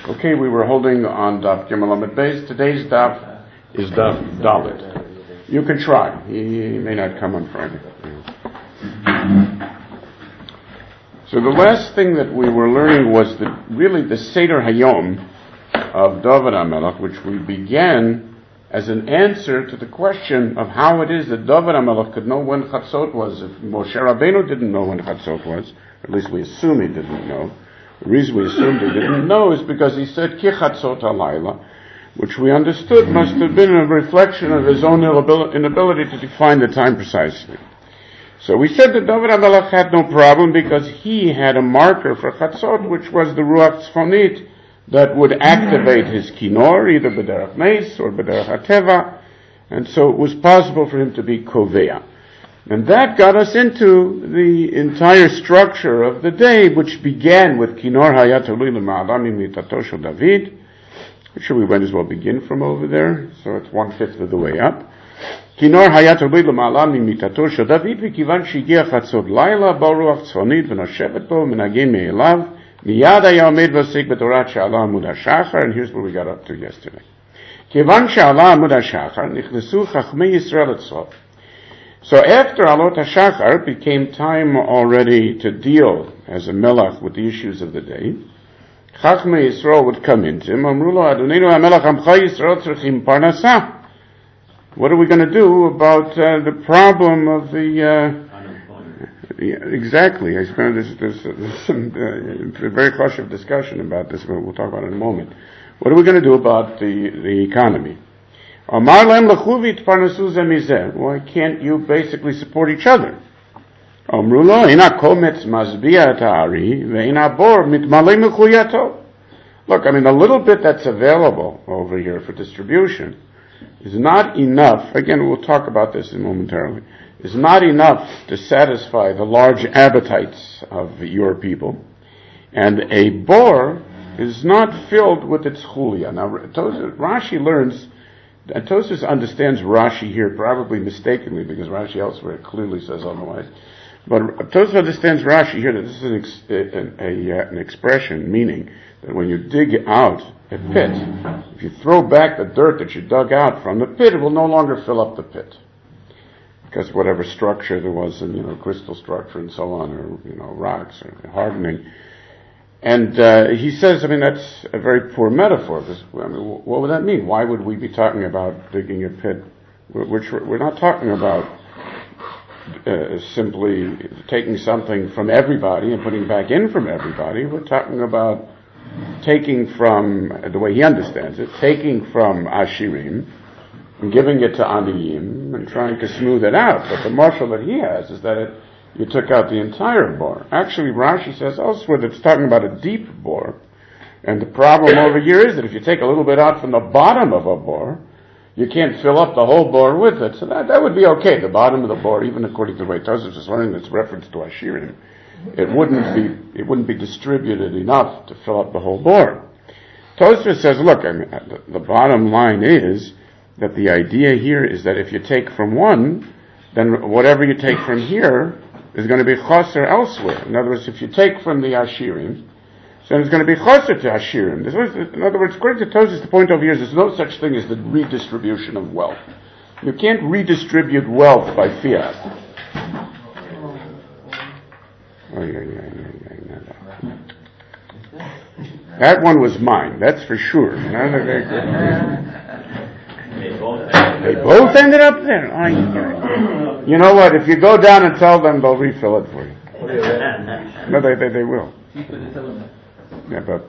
Okay, we were holding on Daf Gimel Amud Beis. Today's Daf is Daf Dalet. You can try. He may not come on Friday. So the last thing that we were learning was really the Seder Hayom of David HaMelech, which we began as an answer to the question of how it is that David HaMelech could know when Chatzot was. If Moshe Rabbeinu didn't know when Chatzot was, at least we assume he didn't know. The reason we assumed he didn't know is because he said Ki Chatzot Halayla, which we understood must have been a reflection of his own inability to define the time precisely. So we said that David HaMelech had no problem because he had a marker for Chatzot, which was the Ruach Tzfonit, that would activate his kinor, either b'derech meis or b'derech hateva, and so it was possible for him to be kovea. And that got us into the entire structure of the day, which began with kinor hayat tolui l'ma'alam mitato shel David, which we might as well begin from over there, so it's 1/5 of the way up. Kinor hayat tolui l'ma'alam mitato shel David, v'kivan shegiach chatzot laila, bo ruach tzfonit v'noshevet bo menagim me'elav, Miyad hayomed v'sik b'torat she'ala amud hashachar, and here's where we got up to yesterday. Kivan she'ala amud hashachar, nichnesu chachmei Yisrael etzov. So after alot hashachar, it became time already to deal as a melech with the issues of the day. Chachmei Yisrael would come into him. Amru lo, Adonenu hamelech amcha Yisrael tzrichim parnasah. What are we going to do about the problem of the Yeah, exactly. I suppose there's some very cautious discussion about this, but we'll talk about it in a moment. What are we going to do about the economy? Why can't you basically support each other? Look, I mean, the little bit that's available over here for distribution is not enough. Again, we'll talk about this momentarily. Is not enough to satisfy the large appetites of your people, and a bore is not filled with its chulia. Now, Rashi learns, and Tosfos understands Rashi here probably mistakenly, because Rashi elsewhere clearly says otherwise. But Tosfos understands Rashi here that this is an expression meaning that when you dig out a pit, if you throw back the dirt that you dug out from the pit, it will no longer fill up the pit. Because whatever structure there was in, crystal structure and so on, or, rocks or hardening. And he says, that's a very poor metaphor. What would that mean? Why would we be talking about digging a pit? We're not talking about simply taking something from everybody and putting back in from everybody. We're talking about taking from, the way he understands it, taking from Ashirim, and giving it to Aniyim and trying to smooth it out. But the marshal that he has is that you took out the entire bore. Actually, Rashi says elsewhere that it's talking about a deep bore. And the problem over here is that if you take a little bit out from the bottom of a bore, you can't fill up the whole bore with it. So that would be okay. The bottom of the bore, even according to the way Tosfos is learning this reference to Ashirim, it wouldn't be distributed enough to fill up the whole bore. Tosfos says, look, the bottom line is that the idea here is that if you take from one, then whatever you take from here is going to be chaser elsewhere. In other words, if you take from the Ashirim, then it's going to be chaser to Ashirim. In other words, according to Tosfos, the point over here is there's no such thing as the redistribution of wealth. You can't redistribute wealth by fiat. That one was mine, that's for sure. They both ended up there. You know what? If you go down and tell them, they'll refill it for you. No, they will. Yeah, but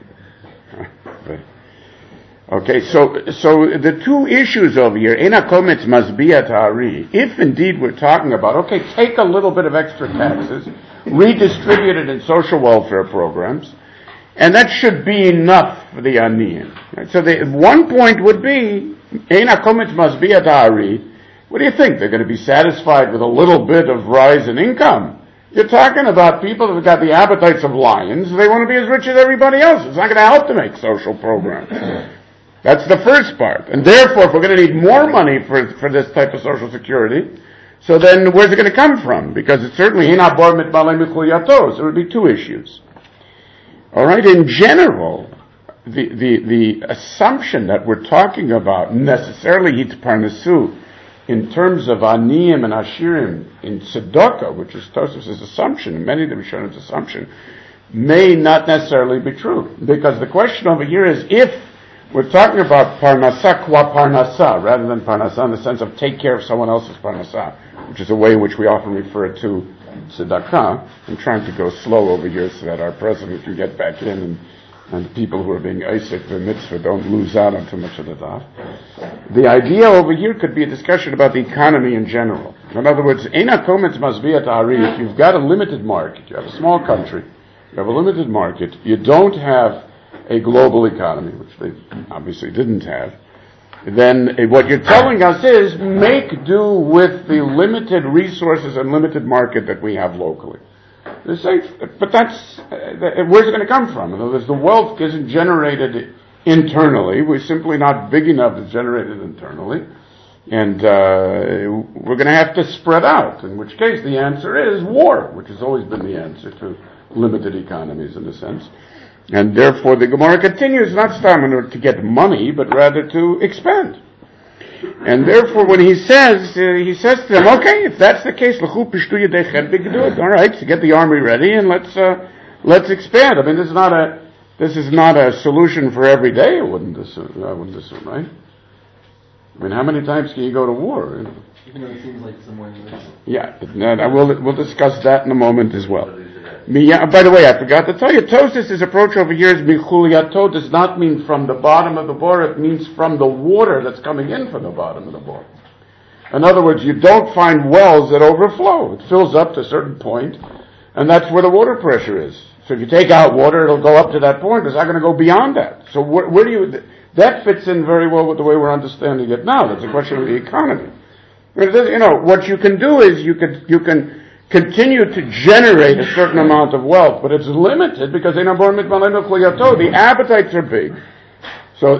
okay. So the two issues over here, Ena Kometz must be at Ari. If indeed we're talking about, take a little bit of extra taxes, redistribute it in social welfare programs, and that should be enough for the Aniyim. Right? So one point would be, Eina Kometz must be at Ari. What do you think? They're going to be satisfied with a little bit of rise in income? You're talking about people that have got the appetites of lions. They want to be as rich as everybody else. It's not going to help to make social programs. That's the first part. And therefore, if we're going to need more money for this type of social security, so then where's it going to come from? Because it's certainly Hina Bor Mitbalei Michuyatos. There would be two issues. All right, in general, the assumption that we're talking about necessarily hitparnasu in terms of aniyim and ashirim in tzedakah, which is Tosfos' assumption, many of the Rishonim's assumption, may not necessarily be true. Because the question over here is if we're talking about parnasa qua parnasa, rather than parnasa in the sense of take care of someone else's parnasa, which is a way in which we often refer to tzedakah. I'm trying to go slow over here so that our president can get back in and people who are being Isaac the mitzvah don't lose out on too much of the daf. The idea over here could be a discussion about the economy in general. In other words, Eina Kometz must be at Ari. If you've got a limited market, you have a small country, you have a limited market, you don't have a global economy, which they obviously didn't have, then what you're telling us is make do with the limited resources and limited market that we have locally. But that's, where's it going to come from? In other words, the wealth isn't generated internally. We're simply not big enough to generate it internally. And we're going to have to spread out, in which case the answer is war, which has always been the answer to limited economies in a sense. And therefore the Gemara continues, not in order to get money, but rather to expand. And therefore when he says to them, okay, if that's the case, all right, so get the army ready and let's expand. I mean, this is not a solution for every day, I wouldn't assume, right? I mean, how many times can you go to war? Even though it seems like somewhere in the middle. Yeah, we'll discuss that in a moment as well. By the way, I forgot to tell you, Tosfos' approach over here is michuliyato does not mean from the bottom of the bore, it means from the water that's coming in from the bottom of the bore. In other words, you don't find wells that overflow. It fills up to a certain point, and that's where the water pressure is. So if you take out water, it'll go up to that point. It's not going to go beyond that. So where do you... That fits in very well with the way we're understanding it now. That's a question of the economy. What you can do is you can continue to generate a certain amount of wealth, but it's limited because the appetites are big. So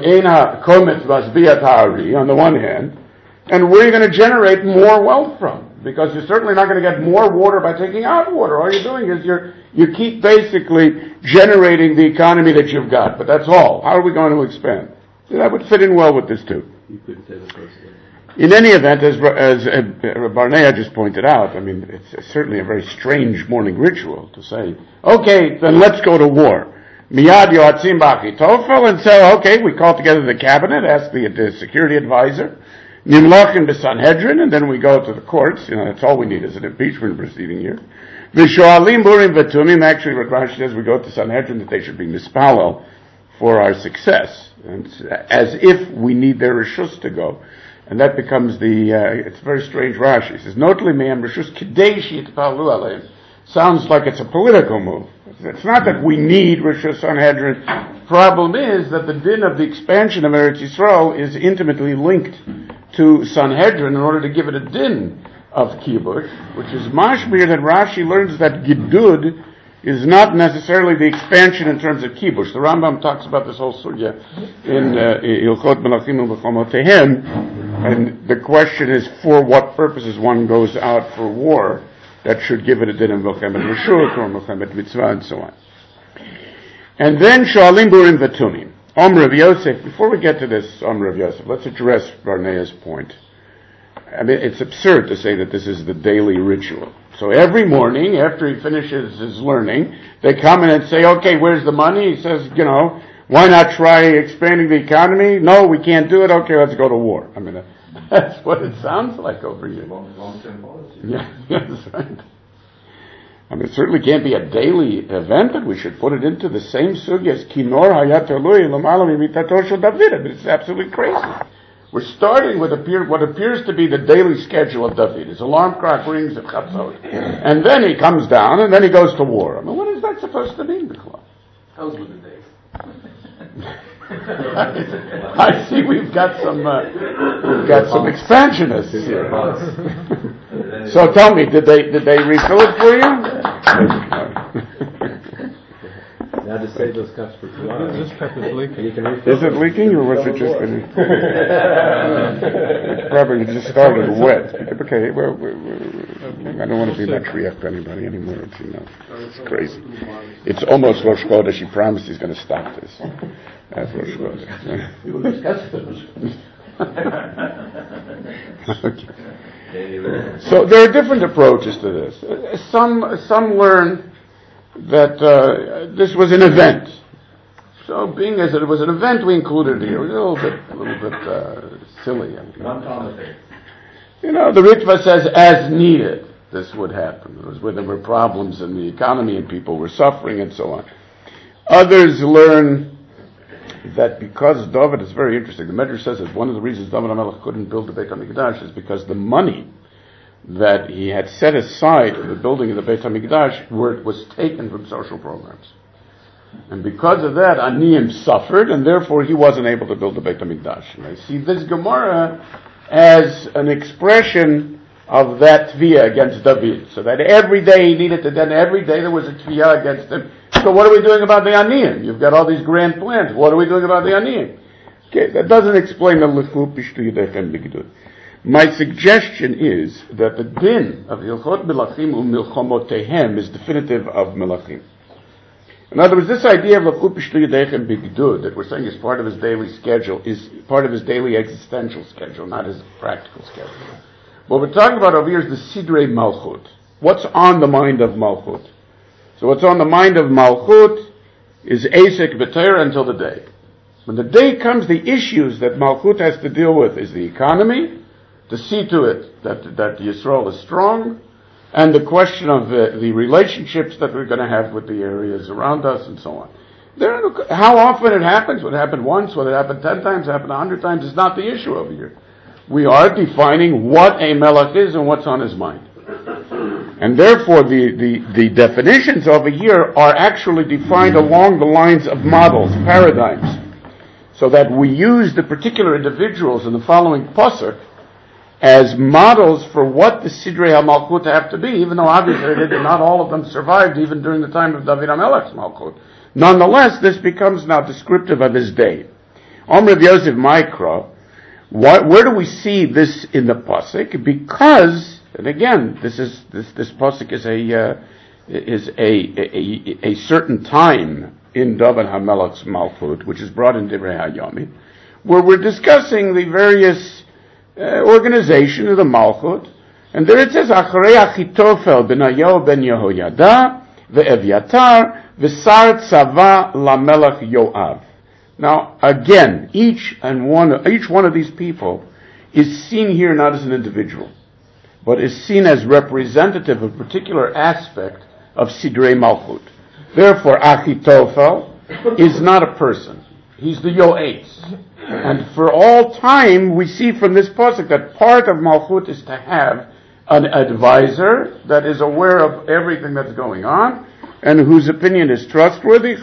on the one hand, and where are you going to generate more wealth from? Because you're certainly not going to get more water by taking out water. All you're doing is you keep basically generating the economy that you've got, but that's all. How are we going to expand? So that would fit in well with this too. You could say the first thing. In any event, as Barnea just pointed out, I mean, it's certainly a very strange morning ritual to say, okay, then let's go to war. Miyad yoatzim b'achitofel, and say, okay, we call together the cabinet, ask the security advisor, nimlachim b'Sanhedrin, and then we go to the courts. That's all we need is an impeachment proceeding here. V'shoalim burim v'tumim, actually what Rashi says, we go to Sanhedrin that they should be mispalel for our success, and as if we need their rishus to go. And that becomes it's a very strange Rashi. He says, Notli me'em rishus kidei she'yitpalu aleim. Sounds like it's a political move. It's not that we need Rishus Sanhedrin. Problem is that the din of the expansion of Eretz Yisrael is intimately linked to Sanhedrin in order to give it a din of kibush, which is mashmir that Rashi learns that Gidud is not necessarily the expansion in terms of kibush. The Rambam talks about this whole sugya in Ilchot Melachim U'Bechomotehem, and the question is for what purposes one goes out for war that should give it a din of Melchemet Reshut or Melchemet Mitzvah and so on. And then Shoalim Burim V'Tumim. Omer of Yosef, before we get to this Omer of Yosef, let's address Barnea's point. I mean, it's absurd to say that this is the daily ritual. So every morning, after he finishes his learning, they come in and say, okay, where's the money? He says, why not try expanding the economy? No, we can't do it. Okay, let's go to war. I mean, that's what it sounds like over here. Long-term policy. Yeah, that's right. I mean, it certainly can't be a daily event that we should put it into the same sugya as Kinor Hayat Eloi L'Mala Mimitato Shel David. I mean, it's absolutely crazy. We're starting with what appears to be the daily schedule of David. His alarm clock rings at Chatzot. And then he comes down, and then he goes to war. I mean, what is that supposed to mean, B'chla? Those were the days. I see we've got some expansionists here. So tell me, did they refill it for you? Now just save those cups for tomorrow. This cup is leaking. Is it leaking, or was it just been... Probably just started wet. Okay, well, I don't want to be matriarch to anybody anymore. It's crazy. It's almost Rosh Chodesh. He promised he's going to stop this. After Rosh Chodesh. We will discuss it. Okay. So there are different approaches to this. Some learn that this was an event. So, being as it was an event, we included it here. It was a little bit silly. You know, the Ritva says, as needed, this would happen. It was where there were problems in the economy and people were suffering and so on. Others learn that because David is very interesting. The Medrash says that one of the reasons David HaMelech couldn't build the Beit HaMikdash is because the money that he had set aside for the building of the Beit HaMikdash was taken from social programs. And because of that, Aniyim suffered, and therefore he wasn't able to build the Beit HaMikdash. And I see this Gemara as an expression of that tviyah against David. So that every day he needed to, then every day there was a tviyah against him. So what are we doing about the Aniyim? You've got all these grand plans. What are we doing about the Aniyim? Okay, that doesn't explain the Lechu Pishtu Yidechem B'Gidud. My suggestion is that the din of Hilchot Melachim u'Milchomotehem is definitive of Melachim. In other words, this idea of Lechu Pishtu Yidechem B'Gidud that we're saying is part of his daily schedule is part of his daily existential schedule, not his practical schedule. What we're talking about over here is the Sidrei Malchut. What's on the mind of Malchut? So what's on the mind of Malchut is Asik B'Torah until the day. When the day comes, the issues that Malchut has to deal with is the economy, to see to it that Yisrael is strong, and the question of the relationships that we're going to have with the areas around us and so on. How often it happens, whether it happened once, whether it happened 10 times, happened 100 times, is not the issue over here. We are defining what a melech is and what's on his mind. And therefore the definitions over here are actually defined along the lines of models, paradigms, so that we use the particular individuals in the following pasuk as models for what the Sidrei HaMalchut have to be, even though obviously not all of them survived even during the time of David HaMelech's Malchut. Nonetheless, this becomes now descriptive of his day. Omer Yosef Mikra, where do we see this in the pasuk? Because, and again, this pasuk is a certain time in David HaMelech's Malchut, which is brought in Divrei HaYomim, where we're discussing the various organization of the Malchut, and there it says, Acharei Achitofel Benayahu ben Yehoyada ve'Evyatar v'sar tzava lamelech Yoav. Now, again, each one of these people is seen here not as an individual, but is seen as representative of a particular aspect of Sidrei Malchut. Therefore, Achitofel is not a person. He's the Yoetz. And for all time, we see from this pasuk that part of Malchut is to have an advisor that is aware of everything that's going on, and whose opinion is trustworthy.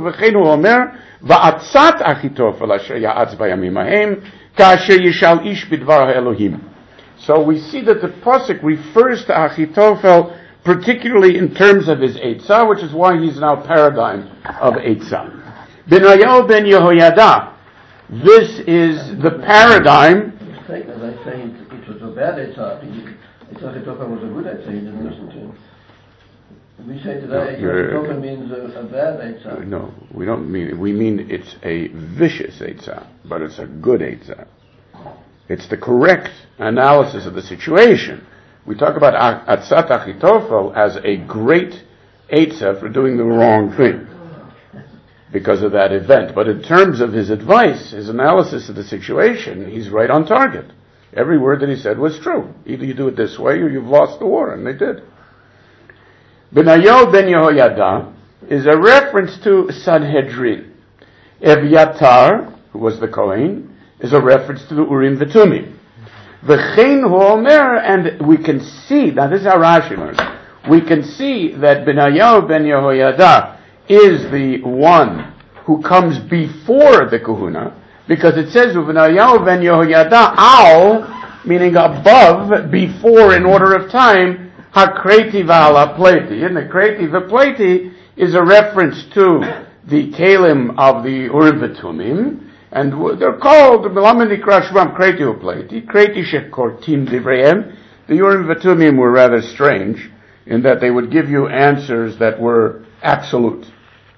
Va'atzat Achitofel asher ya'atz bayamim hahem ka'asher yishal ish bidvar ha'elohim. So we see that the pasuk refers to Achitofel particularly in terms of his Eitzah, which is why he's now paradigm of Eitzah. Benayahu ben Yehoyada. This is the paradigm. As I say, it was a bad Eitzah. I thought Achitofel was a good Eitzah. He didn't listen to him. We say today Achitofel means a bad Eitzah. No, we don't mean it. We mean it's a vicious Eitzah, but it's a good Eitzah. It's the correct analysis of the situation. We talk about Atzat Achitofel as a great Eitzah for doing the wrong thing because of that event. But in terms of his advice, his analysis of the situation, he's right on target. Every word that he said was true. Either you do it this way or you've lost the war, and they did. Benayahu ben Yehoyada is a reference to Sanhedrin. Evyatar, who was the Kohen, is a reference to the Urim V'Tumim. V'chein hu omer, and we can see, now this is how Rashi learns, we can see that Benayahu ben Yehoyada is the one who comes before the kahuna, because it says Benayahu ben Yehoyada al, meaning above, before, in order of time, hakreti v'ala pleti. And the kreti v'pleti is a reference to the kelim of the Urim V'Tumim, and they're called Melamed Nikra Shvam kreti v'pleti, kreti shekortim divreihem. The Urim V'Tumim were rather strange in that they would give you answers that were absolute.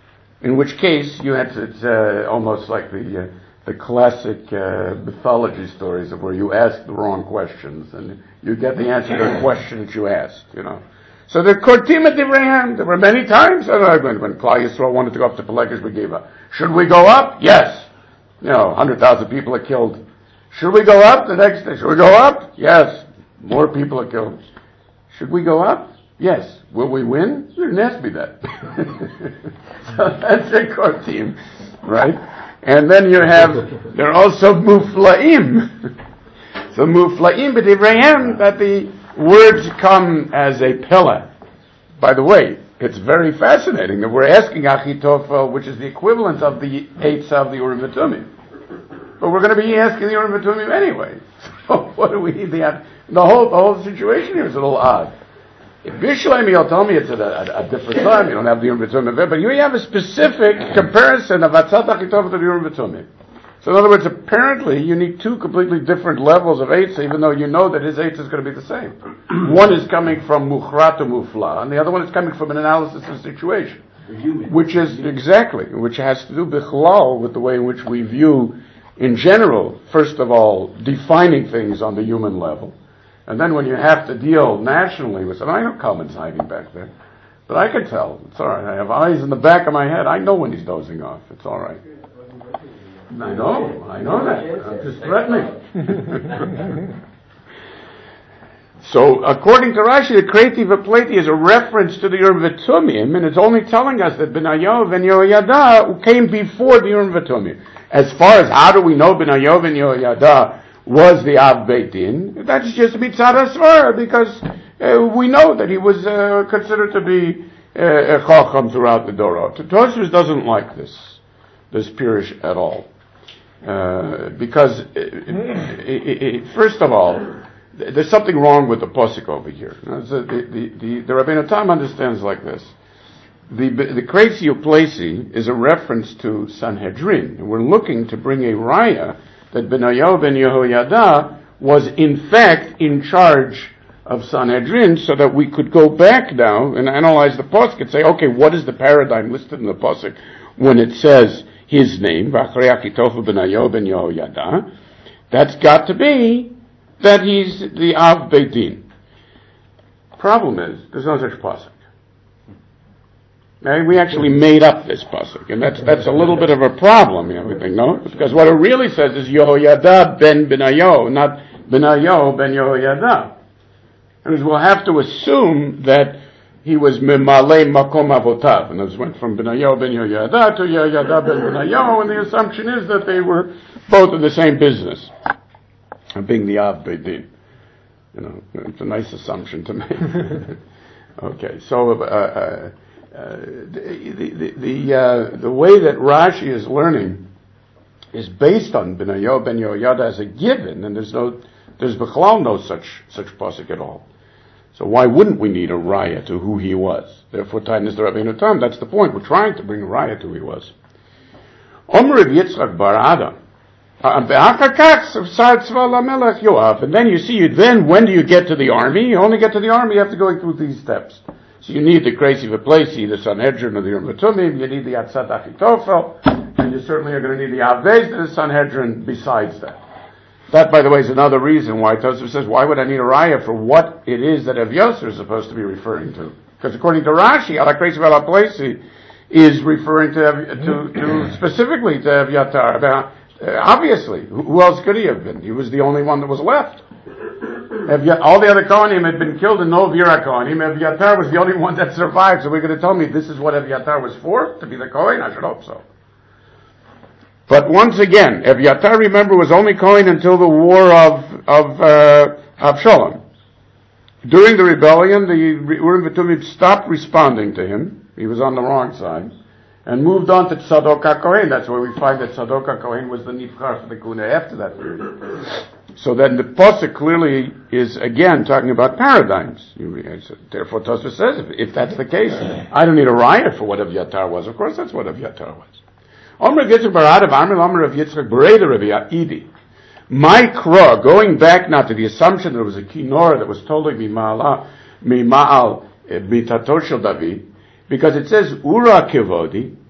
In which case, it's almost like the classic mythology stories of where you ask the wrong questions and you get the answer to the question that you asked, So the Kortim at Divrayim, there were many times when Klal Yisrael wanted to go up to Pelegish Begiva. Should we go up? Yes. 100,000 people are killed. Should we go up? The next day, should we go up? Yes. More people are killed. Should we go up? Yes. Will we win? You didn't ask me that. So that's the Kortim, right? And then there are also Muflaim. So Muflaim b'divrayim, that the words come as a pillar. By the way, it's very fascinating that we're asking Achitofel, which is the equivalent of the Eitzah of the Urim V'Tumim. But we're going to be asking the Urim V'Tumim anyway. So what do we need the whole situation here is a little odd. If Bishleim, you'll tell me it's at a different time, you don't have the Urim V'Tumim, but you have a specific comparison of Atzat Achitofel to the Urim V'Tumim. So in other words, apparently you need two completely different levels of Eitzah, even though you know that his Eitzah is going to be the same. One is coming from Muchra to Mufla, and the other one is coming from an analysis of the situation. Which has to do bichlal with the way in which we view, in general, first of all, defining things on the human level. And then when you have to deal nationally with something, I know Kalman's hiding back there, but I can tell. It's all right. I have eyes in the back of my head. I know when he's dozing off. It's all right. I know that. I'm just threatening. So, according to Rashi, the Kreiti V'Pleti is a reference to the Urim V'Tumim, and it's only telling us that Benayahu and Yehoyada came before the Urim V'Tumim. As far as how do we know Benayahu and Yehoyada was the Av Beit Din, that's just Mitzad HaSvara, because we know that he was considered to be a Chacham throughout the Dorot. Tosfos doesn't like this Pirush at all. Because, first of all, there's something wrong with the Pasuk over here. The Rabbeinu Tam understands like this. The Kreitzi Uplesi is a reference to Sanhedrin. And we're looking to bring a raya that Benayahu ben Yehoyada was in fact in charge of Sanhedrin, so that we could go back now and analyze the Pasuk and say, okay, what is the paradigm listed in the Pasuk when it says his name, V'achrei Achitofel Benayahu ben Yehoyada? That's got to be that he's the Av Beit Din. Problem is, there's no such pasuk. We actually made up this pasuk, and that's a little bit of a problem, we think, no? Because what it really says is Yehoyada ben Benayahu, not Benayahu ben Yehoyada. And we'll have to assume that he was Memale Makom Avotav, and it went from Benayahu ben Yehoyada to Yehoyada ben Benayahu, and the assumption is that they were both in the same business, being the Av Beit Din. It's a nice assumption to make. Okay, so the way that Rashi is learning is based on Benayahu ben Yehoyada as a given, and there's b'chalal no such pasuk at all. So why wouldn't we need a raya to who he was? Therefore, Tainis the Rabbeinu Tam, that's the point. We're trying to bring a raya to who he was. Omer of Yitzchak bar Adam. And then you see, when do you get to the army? You only get to the army after going through these steps. So you need the Kreitzi V'Plesi, the Sanhedrin of the Urim V'Tumim, you need the Atzat Achitofel, and you certainly are going to need the Av Beis Din of the Sanhedrin besides that. That, by the way, is another reason why Tosfos says, why would I need a raya for what it is that Ev Yosser is supposed to be referring to? Because according to Rashi, Ala Kreitzi V'Plesi is referring to specifically to Evyatar. Obviously, who else could he have been? He was the only one that was left. All the other Kohanim had been killed, and no Vira Kohanim. Evyatar was the only one that survived. So we're going to tell me this is what Evyatar was for? To be the Kohen? I should hope so. But once again, Evyatar, remember, was only Kohen until the war of Avshalom. During the rebellion, the Urim V'Tumim stopped responding to him. He was on the wrong side. And moved on to Tzadok HaKohen. That's where we find that Tzadok HaKohen was the Nivchar for the Kuna after that period. So then the Pasuk clearly is again talking about paradigms. Therefore Tosfos says, if that's the case, I don't need a raya for what Evyatar was. Of course that's what Evyatar was. Omer Yitzchak bar Adav, Omer of Yitzchak Bereda Rabbi Idi. My Kra, going back now to the assumption that there was a Kinora that was totally Mima'al Mitato Shel David, because it says Ura Kivodi,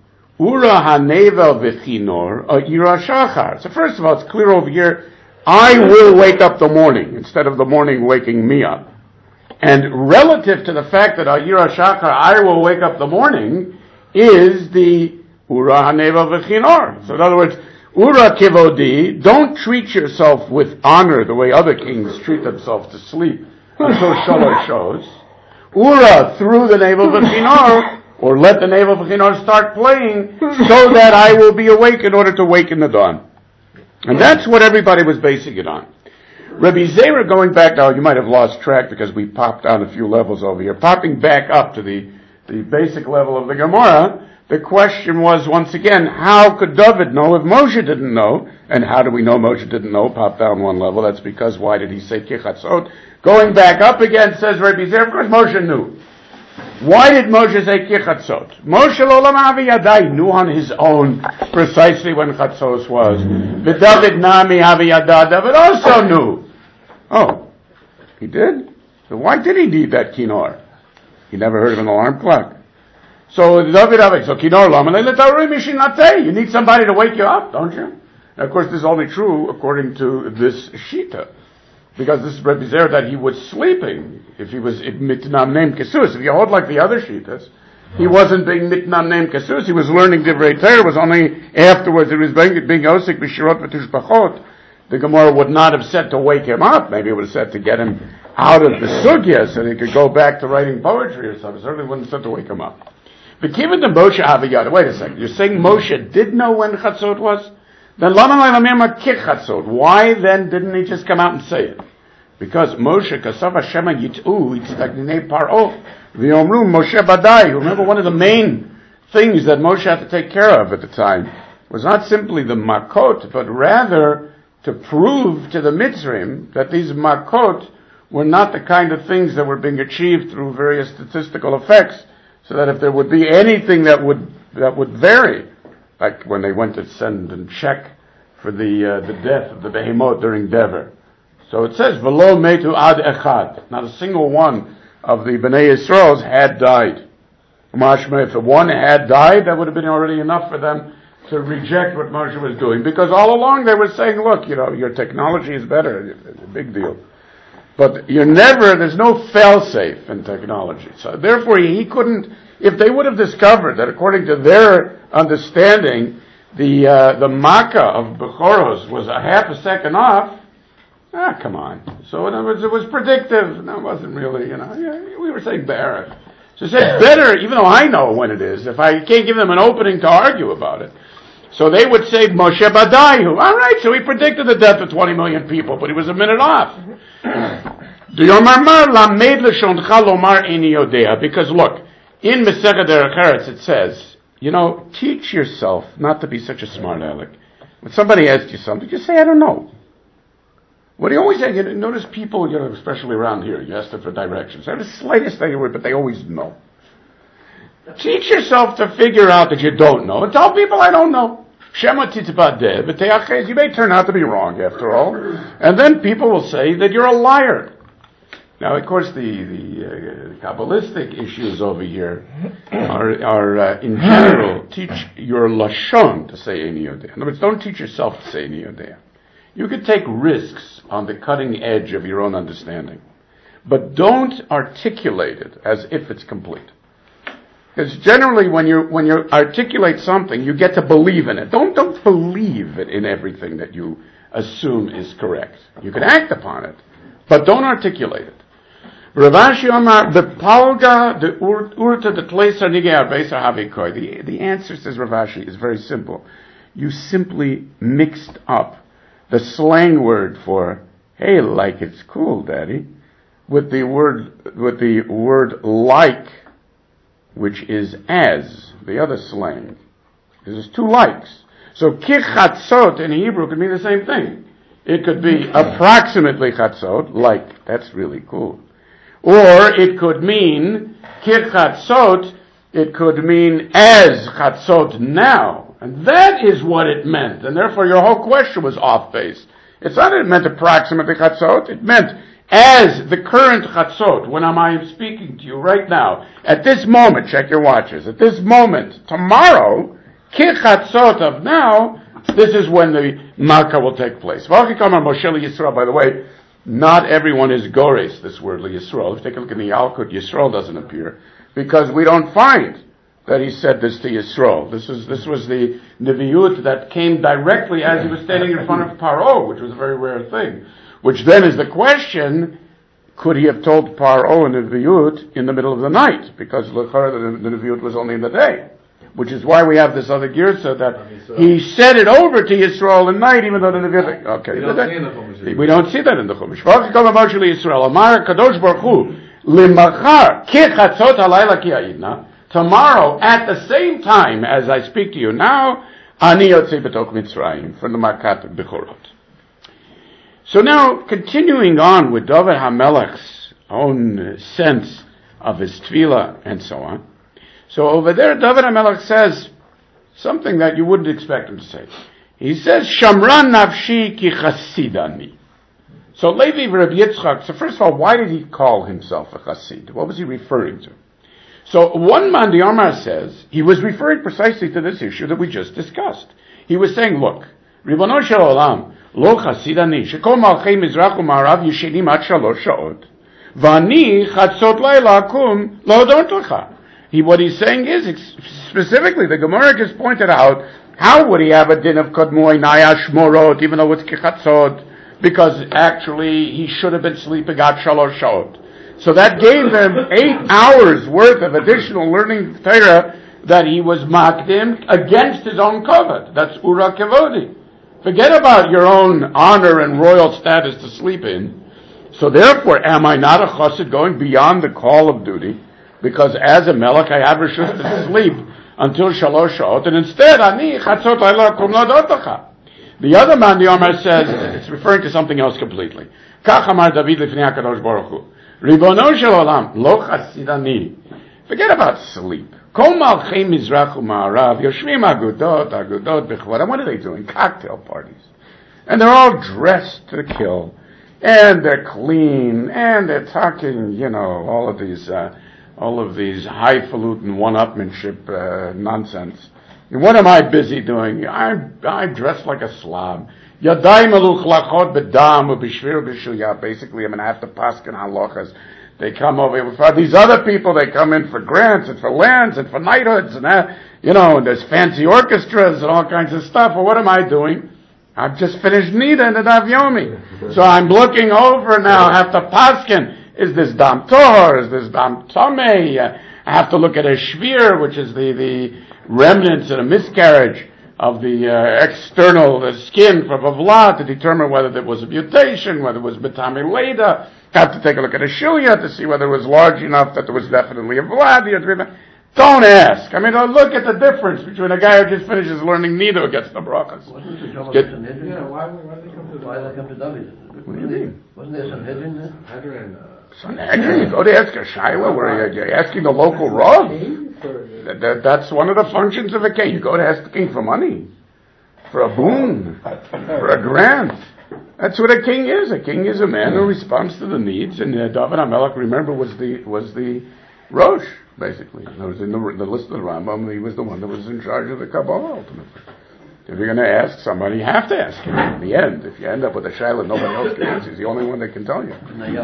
Ura hanevel v'chinor ira shachar. So first of all, it's clear over here, I will wake up the morning, instead of the morning waking me up. And relative to the fact that ira shachar, I will wake up the morning, is the ura hanevel v'chinor. So in other words, ura kivodi, don't treat yourself with honor the way other kings treat themselves to sleep until Sholosh shows. Ura, through the navel v'chinor, or let the navel v'chinor start playing, so that I will be awake in order to wake in the dawn. And that's what everybody was basing it on. Rabbi Zera, going back now, you might have lost track because we popped down a few levels over here. Popping back up to the basic level of the Gemara, the question was, once again, how could David know if Moshe didn't know? And how do we know Moshe didn't know? Pop down one level. That's because, why did he say Kichatzot? Going back up again, says Rabbi Zera, of course Moshe knew. Why did Moshe say Kichatzot? Moshe L'olam Avi Yadai knew on his own precisely when Chatzos was. But David Nami Avi Yadai, David also knew. Oh, he did? So why did he need that Kinor? He never heard of an alarm clock. So David Avi, so Kinor Lama Le'Torah Mishinatei. You need somebody to wake you up, don't you? And of course this is only true according to this Shita. Because this is Rebbe Zera that he was sleeping if he was mitnam named Kesus. If you hold like the other Shitas, he wasn't being mitnam named Kesus. He was learning Divrei Torah. It was only afterwards he was being Osik B'Shirot V'Tishbachot. The Gemara would not have said to wake him up. Maybe it would have said to get him out of the sugya so that he could go back to writing poetry or something. Certainly wouldn't have said to wake him up. But given the Moshe Aviyad, wait a second. You're saying Moshe did know when Chatzot was? Then why then didn't he just come out and say it? Because Moshe Kasav Hashem Yit'u Yitzdagnei Paro V'Yomru Moshe Badai. Remember, one of the main things that Moshe had to take care of at the time was not simply the makot, but rather to prove to the Mitzrim that these makot were not the kind of things that were being achieved through various statistical effects, so that if there would be anything that would vary, like when they went to send and check for the death of the behemoth during Dever. So it says, V'lo metu ad echad. Not a single one of the Bnei Yisraels had died. Mashma, if one had died, that would have been already enough for them to reject what Moshe was doing. Because all along they were saying, look, your technology is better. It's a big deal. But there's no fail-safe in technology. So therefore he couldn't, if they would have discovered that according to their understanding, the makkah of Bechoros was a half a second off, come on. So in other words, it was predictive. No, it wasn't really, we were saying better. So it said better, even though I know when it is, if I can't give them an opening to argue about it. So they would say, Moshe Badayu. All right, so he predicted the death of 20 million people, but he was a minute off. Because look, in Masechet Derech Eretz it says, teach yourself not to be such a smart aleck. When somebody asks you something, just say, I don't know. What do you always say? Notice people, especially around here, you ask them for directions. They're the slightest thing, but they always know. Teach yourself to figure out that you don't know, and tell people I don't know. You may turn out to be wrong after all, and then people will say that you're a liar. Now, of course, the Kabbalistic issues over here are in general, teach your lashon to say Eini Yodea. In other words, don't teach yourself to say Eini Yodea. You could take risks on the cutting edge of your own understanding, but don't articulate it as if it's complete. Because generally, when you articulate something, you get to believe in it. Don't believe it in everything that you assume is correct. You can act upon it, but don't articulate it. Ravashi Amar, the palga, the urta, the tleisa nigei arbesa havikoi. The answer, says Ravashi, is very simple. You simply mixed up the slang word for, hey, like it's cool, Daddy, with the word like, which is as, the other slang. There's two likes. So kichatzot in Hebrew could mean the same thing. It could be approximately chatzot, like, that's really cool. Or it could mean kichatzot, it could mean as chatzot now. And that is what it meant. And therefore your whole question was off base. It's not that it meant approximately chatzot, it meant as the current chatzot, when I am speaking to you right now, at this moment, check your watches, at this moment, tomorrow, Kichatzot of now, this is when the Malka will take place. By the way, not everyone is Gores, this word Yisrael. If you take a look in the Yalkut, Yisrael doesn't appear, because we don't find that he said this to Yisrael. This was the Nevi'ut that came directly as he was standing in front of Paro, which was a very rare thing. Which then is the question, could he have told Paro and Nevi'ut in the middle of the night? Because the Nevi'ut was only in the day. Which is why we have this other girsa that he said it over to Yisrael at night, even though the Nevi'ut... Okay. We don't see that in the Chumash. Yisrael, Amar Kadosh Baruch Hu, Limachar, Kichatzot halayla ki ha'idna, tomorrow, at the same time as I speak to you now, Ani Yotzei B'tok Mitzrayim, from the Makat Bechorot. So now, continuing on with David HaMelech's own sense of his tefillah and so on. So over there, David HaMelech says something that you wouldn't expect him to say. He says, Shamran nafshi ki chasidani. So Levi Rabbi Yitzchak, so first of all, why did he call himself a chasid? What was he referring to? So one man, the Amar says, he was referring precisely to this issue that we just discussed. He was saying, look, Ribono shel olam, lo chasidani, shekol malchei mizrach u'ma'arav yishenim ad shalosh sha'ot, v'ani chatzot layla akum lo'odot lecha. What he's saying is, specifically, the Gemara just pointed out, how would he have a din of Kodmoi Nayash Morot, even though it's Kichatzot? Because actually, he should have been sleeping at Shalosh Shot. So that gave him 8 hours worth of additional learning Torah that he was makdim against his own covet. That's Ura Kevodi. Forget about your own honor and royal status to sleep in. So therefore, am I not a chassid going beyond the call of duty? Because as a melech, I have reshus to sleep until shalosh shot, and instead, ani chatzot layla kum la'odot lecha. The other man, the Omar says, it's referring to something else completely. Kach amar David lifnei HaKadosh Baruch Hu. Ribono shel olam, lo chasid ani. Forget about sleep. Kol malchei mizrach u'ma'arav, yoshvim agudot b'chvar. And what are they doing? Cocktail parties. And they're all dressed to kill. And they're clean. And they're talking, all of these highfalutin one-upmanship nonsense. And what am I busy doing? I'm dressed like a slob. Yaday meluchlachot bedam u'bishvir u'bishuyah. Basically, I'm going to have to paskin halachas. They come over with these other people. They come in for grants and for lands and for knighthoods and and there's fancy orchestras and all kinds of stuff. Well, what am I doing? I've just finished Nida and the Daf Yomi. So I'm looking over now. I have to paskin. Is this Dam Tor? Is this Dam Tomei? I have to look at a Shvir, which is the remnants and a miscarriage of the external skin from Avla to determine whether there was a mutation, whether it was Betami Leda. I have to take a look at a Shilya to see whether it was large enough that there was definitely a Vlad. Don't ask. Look at the difference between a guy who just finishes learning Nido gets the brachas. Wasn't the job of Sanhedrin? Yeah, why did they come to Why did they come to David? What do you mean? Wasn't there Sanhedrin there? Sanhedrin, you go to ask a Shaila where you're asking the local Rav. That's one of the functions of a king. You go to ask the king for money, for a boon, for a grant. That's what a king is. A king is a man who responds to the needs. And David HaMelech, remember, was the Rosh, basically. It was in the list of the Rambam. He was the one that was in charge of the Kabbalah, ultimately. If you're going to ask somebody, you have to ask him. In the end, if you end up with a Shaila nobody else can answer, he's the only one that can tell you.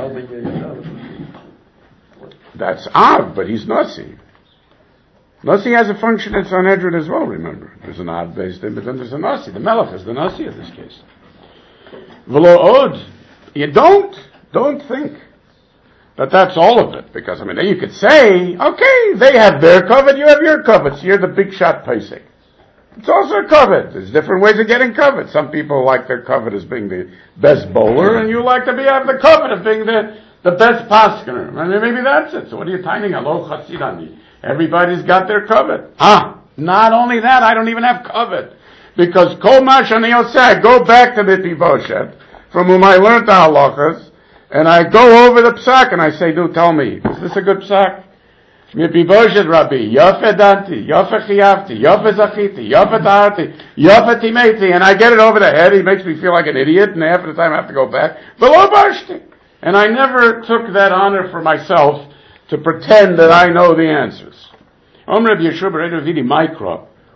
That's Av, but he's Nasi. Nasi has a function in Sanhedrin as well, remember. There's an Av based in, but then there's a Nasi. The Melech is the Nasi in this case. V'lo od, you don't think that that's all of it. Because, then you could say, okay, they have their covet, you have your covet, so you're the big shot Pesach. It's also a covet. There's different ways of getting covet. Some people like their covet as being the best bowler, and you like to have the covet of being the best pasker. Maybe that's it. So what are you timing? Alo chasidani. Everybody's got their covet. Not only that, I don't even have covet. Because Kol Mashani Yoseh, I go back to the Mepiboshet, from whom I learned the halachas, and I go over the psak, and I say, tell me, is this a good psak? Mepiboshet Rabbi, Yofe Danti, Yofe Chiyavti, Yofe Zachiti, Yofe Taharti, Yofe Timeti, and I get it over the head. He makes me feel like an idiot, and half of the time I have to go back. V'lo bashti. And I never took that honor for myself to pretend that I know the answers. Om Rabbi Yeshua Beredu Vidi Mikra,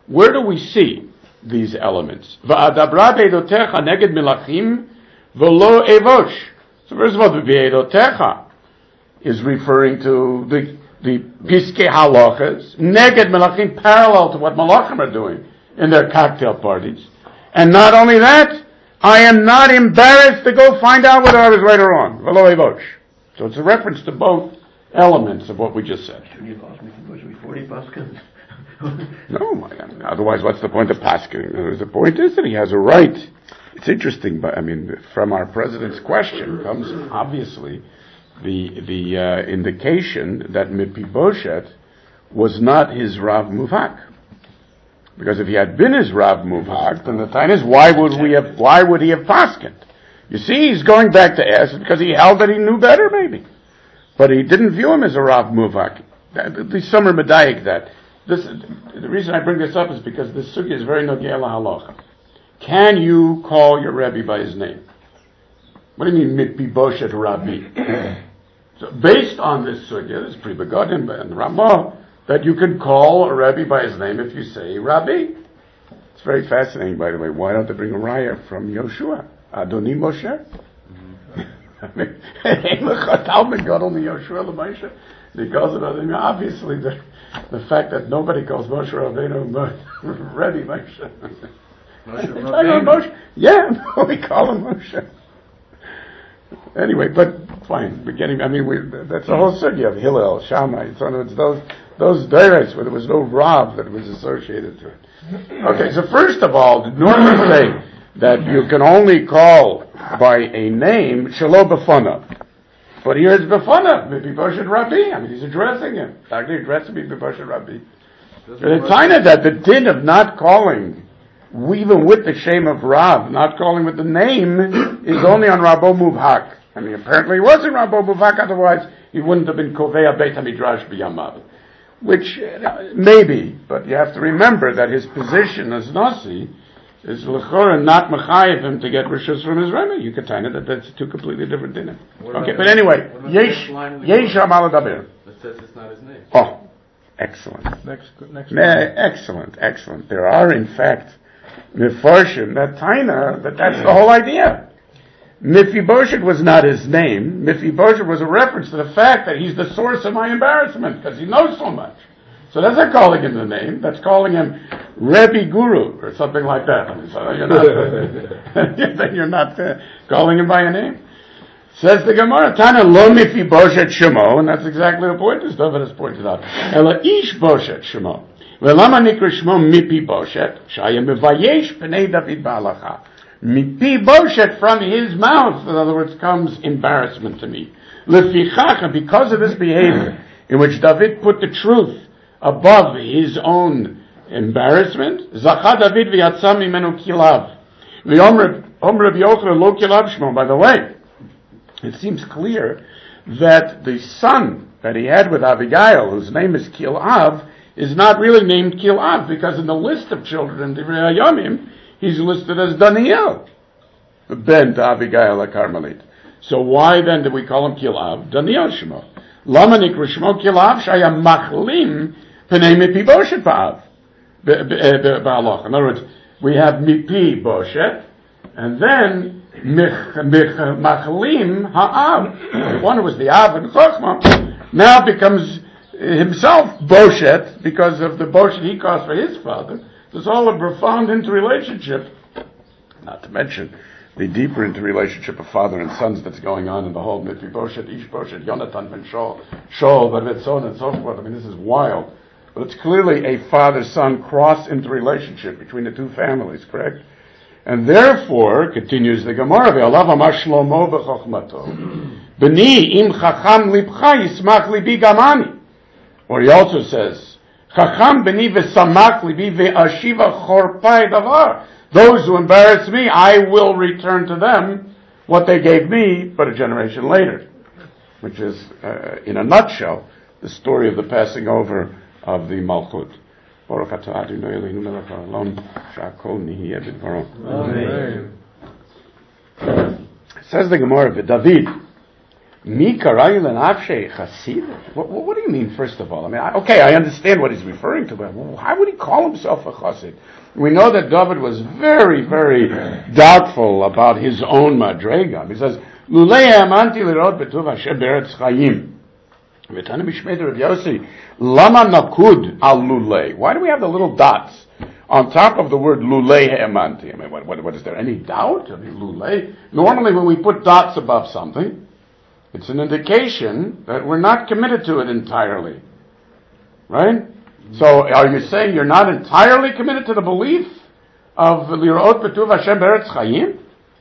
where do we see these elements? Va'adabra be'edotecha neged melachim v'lo evosh. So first of all, the be'edotecha is referring to the piskei halachas, neged melachim, parallel to what malachim are doing in their cocktail parties. And not only that, I am not embarrassed to go find out whether I was right or wrong. V'lo evosh. So it's a reference to both elements of what we just said. Should you ask me before he paskins? No, otherwise what's the point of pasking? The point is that he has a right. It's interesting, but from our president's question comes obviously the indication that Mepiboshet was not his Rav Muvhak. Because if he had been his Rav Muvhak, then the time is why would he have paskined? You see, he's going back to ask because he held that he knew better, maybe. But he didn't view him as a Rav Muvhak. The Summer Medayik that. The reason I bring this up is because this sugya is very nogea lahalacha. Can you call your Rebbe by his name? What do you mean, Mipiboshet Rabbi? So based on this sugya, this Pri Begadim and Ramah, that you can call a Rebbe by his name if you say Rabbi. It's very fascinating, by the way. Why don't they bring a raya from Yoshua? Adoni Moshe? Because of obviously the fact that nobody calls Moshe Rabbeinu Rebbe Moshe. Moshe? Yeah, we call him Moshe. Anyway, but fine. That's the whole sugya of Hillel, Shammai. So it's those deiros where there was no Rav that was associated to it. Okay, so first of all, normally say that you can only call by a name Shelo B'fanav. But here it's B'fanav, Mepiboshet Rabbi. He's addressing him. Actually addressing Mepiboshet Rabbi. The time that the din of not calling, even with the shame of Rav, not calling with the name, is only on Rabbo Muvhak. Apparently he wasn't Rabbo Muvhak, otherwise he wouldn't have been Kovei Beit HaMidrash B'yamav. Which, maybe, but you have to remember that his position as Nasi is l'chora not mechayev him to get rishus from his Rebbe. You could tell that that's two completely different dinim. Okay, but anyway, yesh amal daber. It says it's not his name. Oh, excellent. Excellent. There are, in fact, Mefarshim, that's the whole idea. Mepiboshet was not his name. Mepiboshet was a reference to the fact that he's the source of my embarrassment, because he knows so much. So that's not calling him the name, that's calling him Rebbe Guru, or something like that. So you're not calling him by a name. Says the Gemara, Tana lo Mepiboshet Shemo, and that's exactly the point, as David has pointed out. Ela ish Boshet Shemo. Velama nikra Shemo Mepiboshet, shaya mevayesh p'nei David ba'alacha. Mepiboshet, from his mouth, in other words, comes embarrassment to me. Lefichach, because of this behavior, in which David put the truth above his own embarrassment, Zacha David v'yatza mimenu kilav. V'omer Rabbi Yochanan lo kilav shmo. By the way, it seems clear that the son that he had with Abigail, whose name is Kilav, is not really named Kilav, because in the list of children in Divrei Hayomim, he's listed as Daniel, the ben to Abigail a Carmelite. So why then do we call him Kilav? Daniel Shemo. Lama nikra Shemo Kilav shaya machlim p'nei Mepiboshet ba'av ba'aloch. In other words, we have Mepiboshet, and then machlim ha'av. One who was the Av and Chochmah now becomes himself Boshet because of the Boshet he caused for his father. There's all a profound interrelationship, not to mention the deeper interrelationship of father and sons that's going on in the whole Mepiboshet, Ishboshet, Yonatan ben Shaul, but so on and so forth. This is wild. But it's clearly a father-son cross interrelationship between the two families, correct? And therefore, continues the Gemara, Ve'alav amar Shlomo b'chokhmato, B'ni im chacham libcha yismach libi gamani. Or he also says, Chacham b'ni v'samach libi ve'ashiva chorpai davar. Those who embarrass me, I will return to them what they gave me, but a generation later. Which is, in a nutshell, the story of the passing over of the Malchut. Baruch atah Adonai Eloheinu melech haolam, she'akol nihiyeh b'dvaro. Amen. Says the Gemara, David, Mi karayu lenafshei chasid? What do you mean, first of all? I mean, I understand what he's referring to, but why would he call himself a chassid? We know that David was very, very doubtful about his own madrega. He says, Lulei ha'amanti lirot betuv Hashem beretz chayim. V'tanu b'shmei Rav Yossi, lama nakud al lulei? Why do we have the little dots on top of the word lulei ha'amanti? I mean, what is there any doubt? I mean, lulei? Normally when we put dots above something, it's an indication that we're not committed to it entirely. Right? So, are you saying you're not entirely committed to the belief of Lirot Betuv Hashem Beretz Chayim?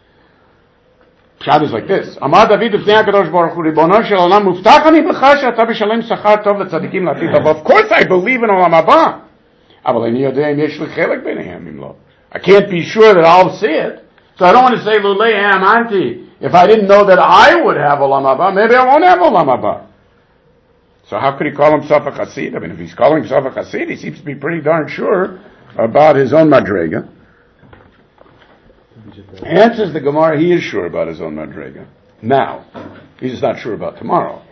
Pshat is like this. Amar David B'fnei HaKadosh Baruch Hu Ribono Shel Olam Muftach Ani B'cha She'ata B'shalem Sachar Tov L'Tzadikim L'Atid Haba. Of course I believe in Olam Haba. Aval Eini Yodei Im Yesh Li Chelek B'neihem Im Lo. I can't be sure that I'll see it. So I don't want to say Lulei Ha'amanti. If I didn't know that I would have Olam Haba, maybe I won't have Olam Haba. So how could he call himself a chassid? I mean, if he's calling himself a chassid, he seems to be pretty darn sure about his own madrega. Answers the Gemara, he is sure about his own madrega. Now, he's not sure about tomorrow.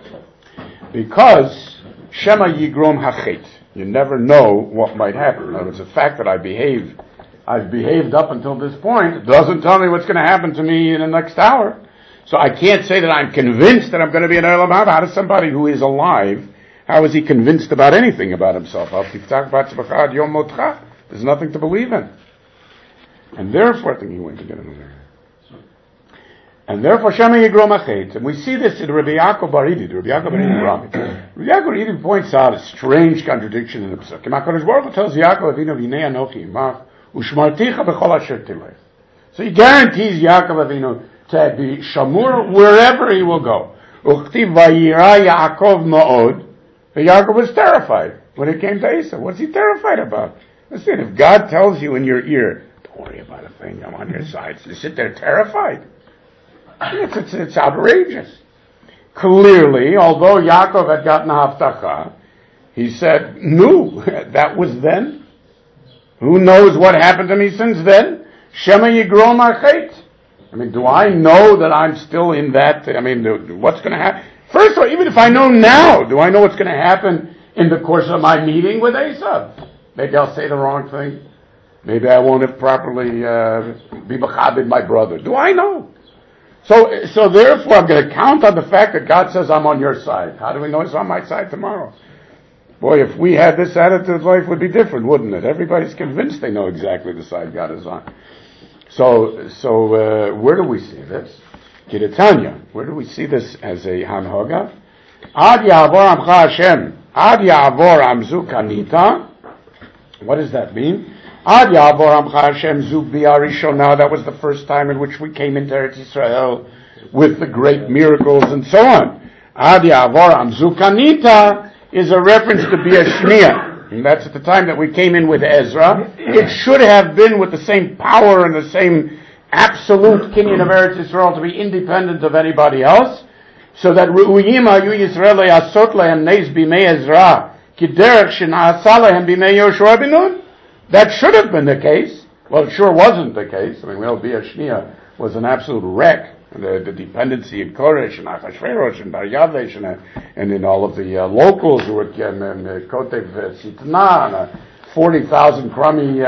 Because Shema Yigrom Hachet. You never know what might happen. In other words, the fact that I've behaved up until this point doesn't tell me what's going to happen to me in the next hour. So I can't say that I'm convinced that I'm going to be an Olam Haba. How does somebody who is alive, how is he convinced about anything about himself? There's nothing to believe in. And therefore, I think he went to get another. And therefore, Shema Yigrom Hachet. And we see this in Rabbi Yaakov Baridi, Rabbi Yaakov Baridi. Rabbi Yaakov Baridi points out a strange contradiction in the Pesach. HaKadosh Baruch Hu tells Yaakov Avinu, V'nei Anochi Imach, U'shmarticha b'chol asher tilech. So he guarantees Yaakov Avinu to be shamur wherever he will go. Uchtiv vayira Yaakov ma'od. Yaakov was terrified when it came to Esau. What's he terrified about? Listen, if God tells you in your ear, don't worry about a thing, I'm on your side, so you sit there terrified. It's outrageous. Clearly, although Yaakov had gotten haftacha, he said, no, that was then. Who knows what happened to me since then? Shema Yigrom Hachet. I mean, do I know that I'm still in that? I mean, what's going to happen? First of all, even if I know now, do I know what's going to happen in the course of my meeting with Esau? Maybe I'll say the wrong thing. Maybe I won't have properly be mechabed my brother. Do I know? So therefore, I'm going to count on the fact that God says I'm on your side. How do we know He's on my side tomorrow? Boy, if we had this attitude, life would be different, wouldn't it? Everybody's convinced they know exactly the side God is on. So where do we see this? Kiritanya. Where do we see this as a hanhoga? Ad ya'avor amcha Hashem. Ad ya'avor amzu kanita. What does that mean? Ad ya'avor amcha Hashem zu biyarishona. That was the first time in which we came into Eretz Yisrael with the great miracles and so on. Ad ya'avor amzu kanita is a reference to Bia Shnia. And that's at the time that we came in with Ezra. It should have been with the same power and the same absolute kinyan of Eretz Yisrael to be independent of anybody else. So that Ru'uyim Hayu Yisrael Yasot Lehem Neis Bimei Ezra Kiderech Shena'asa Lehem Bimei Yoshua ben Nun. That should have been the case. Well, it sure wasn't the case. I mean, well, Bia Shnia was an absolute wreck. The dependency in Koresh and Achashverosh and Daryavesh and in all of the locals who were Kotev Sitna, 40,000 crummy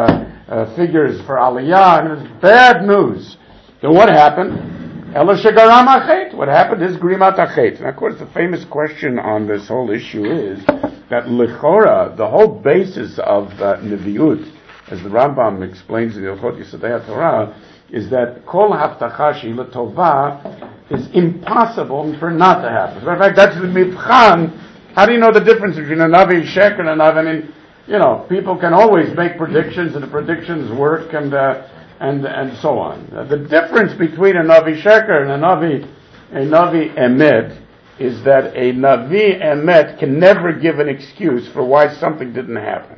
figures for Aliyah, and it was bad news. Then what happened? Ela Shegaram Achet. What happened is Grimat Achet. And of course the famous question on this whole issue is that Lechora, the whole basis of Nevi'ut, as the Rambam explains in the Ilchot Yesodei Torah, is that Kol Haftacha Sheila Tova is impossible for not to happen. As a matter of fact, that's the Mibchan. How do you know the difference between a Navi Sheker and a Navi? I mean, people can always make predictions, and the predictions work, and so on. The difference between a Navi Sheker and a Navi Emet is that a Navi Emet can never give an excuse for why something didn't happen.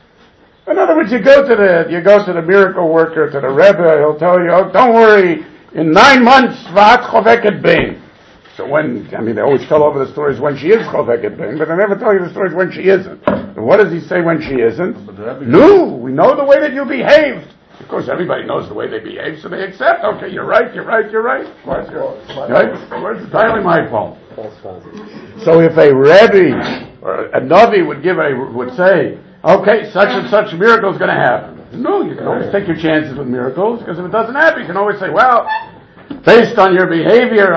In other words, you go to the miracle worker, to the Rebbe, he'll tell you, oh, don't worry, in 9 months, V'at Choveket Bein. So they always tell over the stories when she is Choveket Bein, but they never tell you the stories when she isn't. And what does he say when she isn't? No, we know the way that you behaved. Of course, everybody knows the way they behave, so they accept. Okay, you're right. Of course, right? Of course, it's entirely my fault. So if a Rebbe or a Navi would say, okay, such and such a miracle is going to happen. No, you can always take your chances with miracles, because if it doesn't happen, you can always say, well, based on your behavior,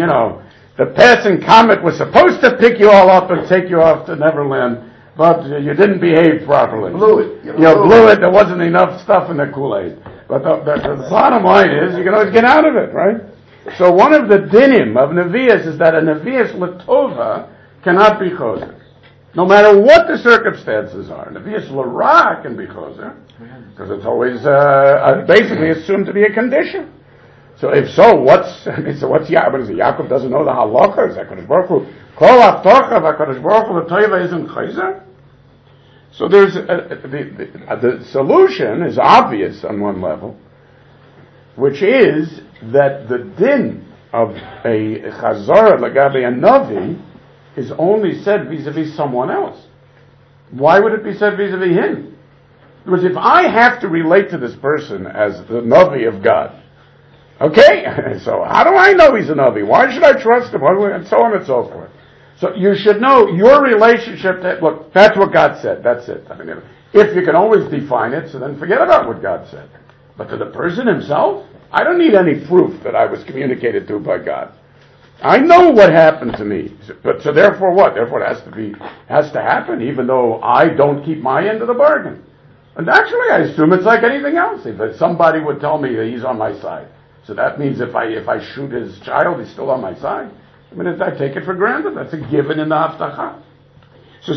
the passing comet was supposed to pick you all up and take you off to Neverland, but you didn't behave properly. You blew it. You blew it. There wasn't enough stuff in the Kool-Aid. But the bottom line is, you can always get out of it, right? So one of the dinim of Nevi'as is that a Nevi'as Latova cannot be choser. No matter what the circumstances are. Nevi'as Lara can be choser, because it's always basically assumed to be a condition. So if so, what's Yaakov doesn't know the halachas? HaKadosh Baruch Hu, Kol Haftocha v'HaKadosh Baruch Hu l'Toiva isn't chayzer? So there's the solution is obvious on one level, which is that the din of a chazara lagabe a navi is only said vis-a-vis someone else. Why would it be said vis-a-vis him? Because if I have to relate to this person as the navi of God, okay, so how do I know he's a navi? Why should I trust him? And so on and so forth. So you should know your relationship look, that's what God said. That's it. If you can always define it, so then forget about what God said. But to the person himself, I don't need any proof that I was communicated to by God. I know what happened to me. So therefore what? Therefore it has to happen, even though I don't keep my end of the bargain. And actually I assume it's like anything else. If somebody would tell me that he's on my side. So that means if I shoot his child, he's still on my side. I take it for granted. That's a given in the Haftacha. So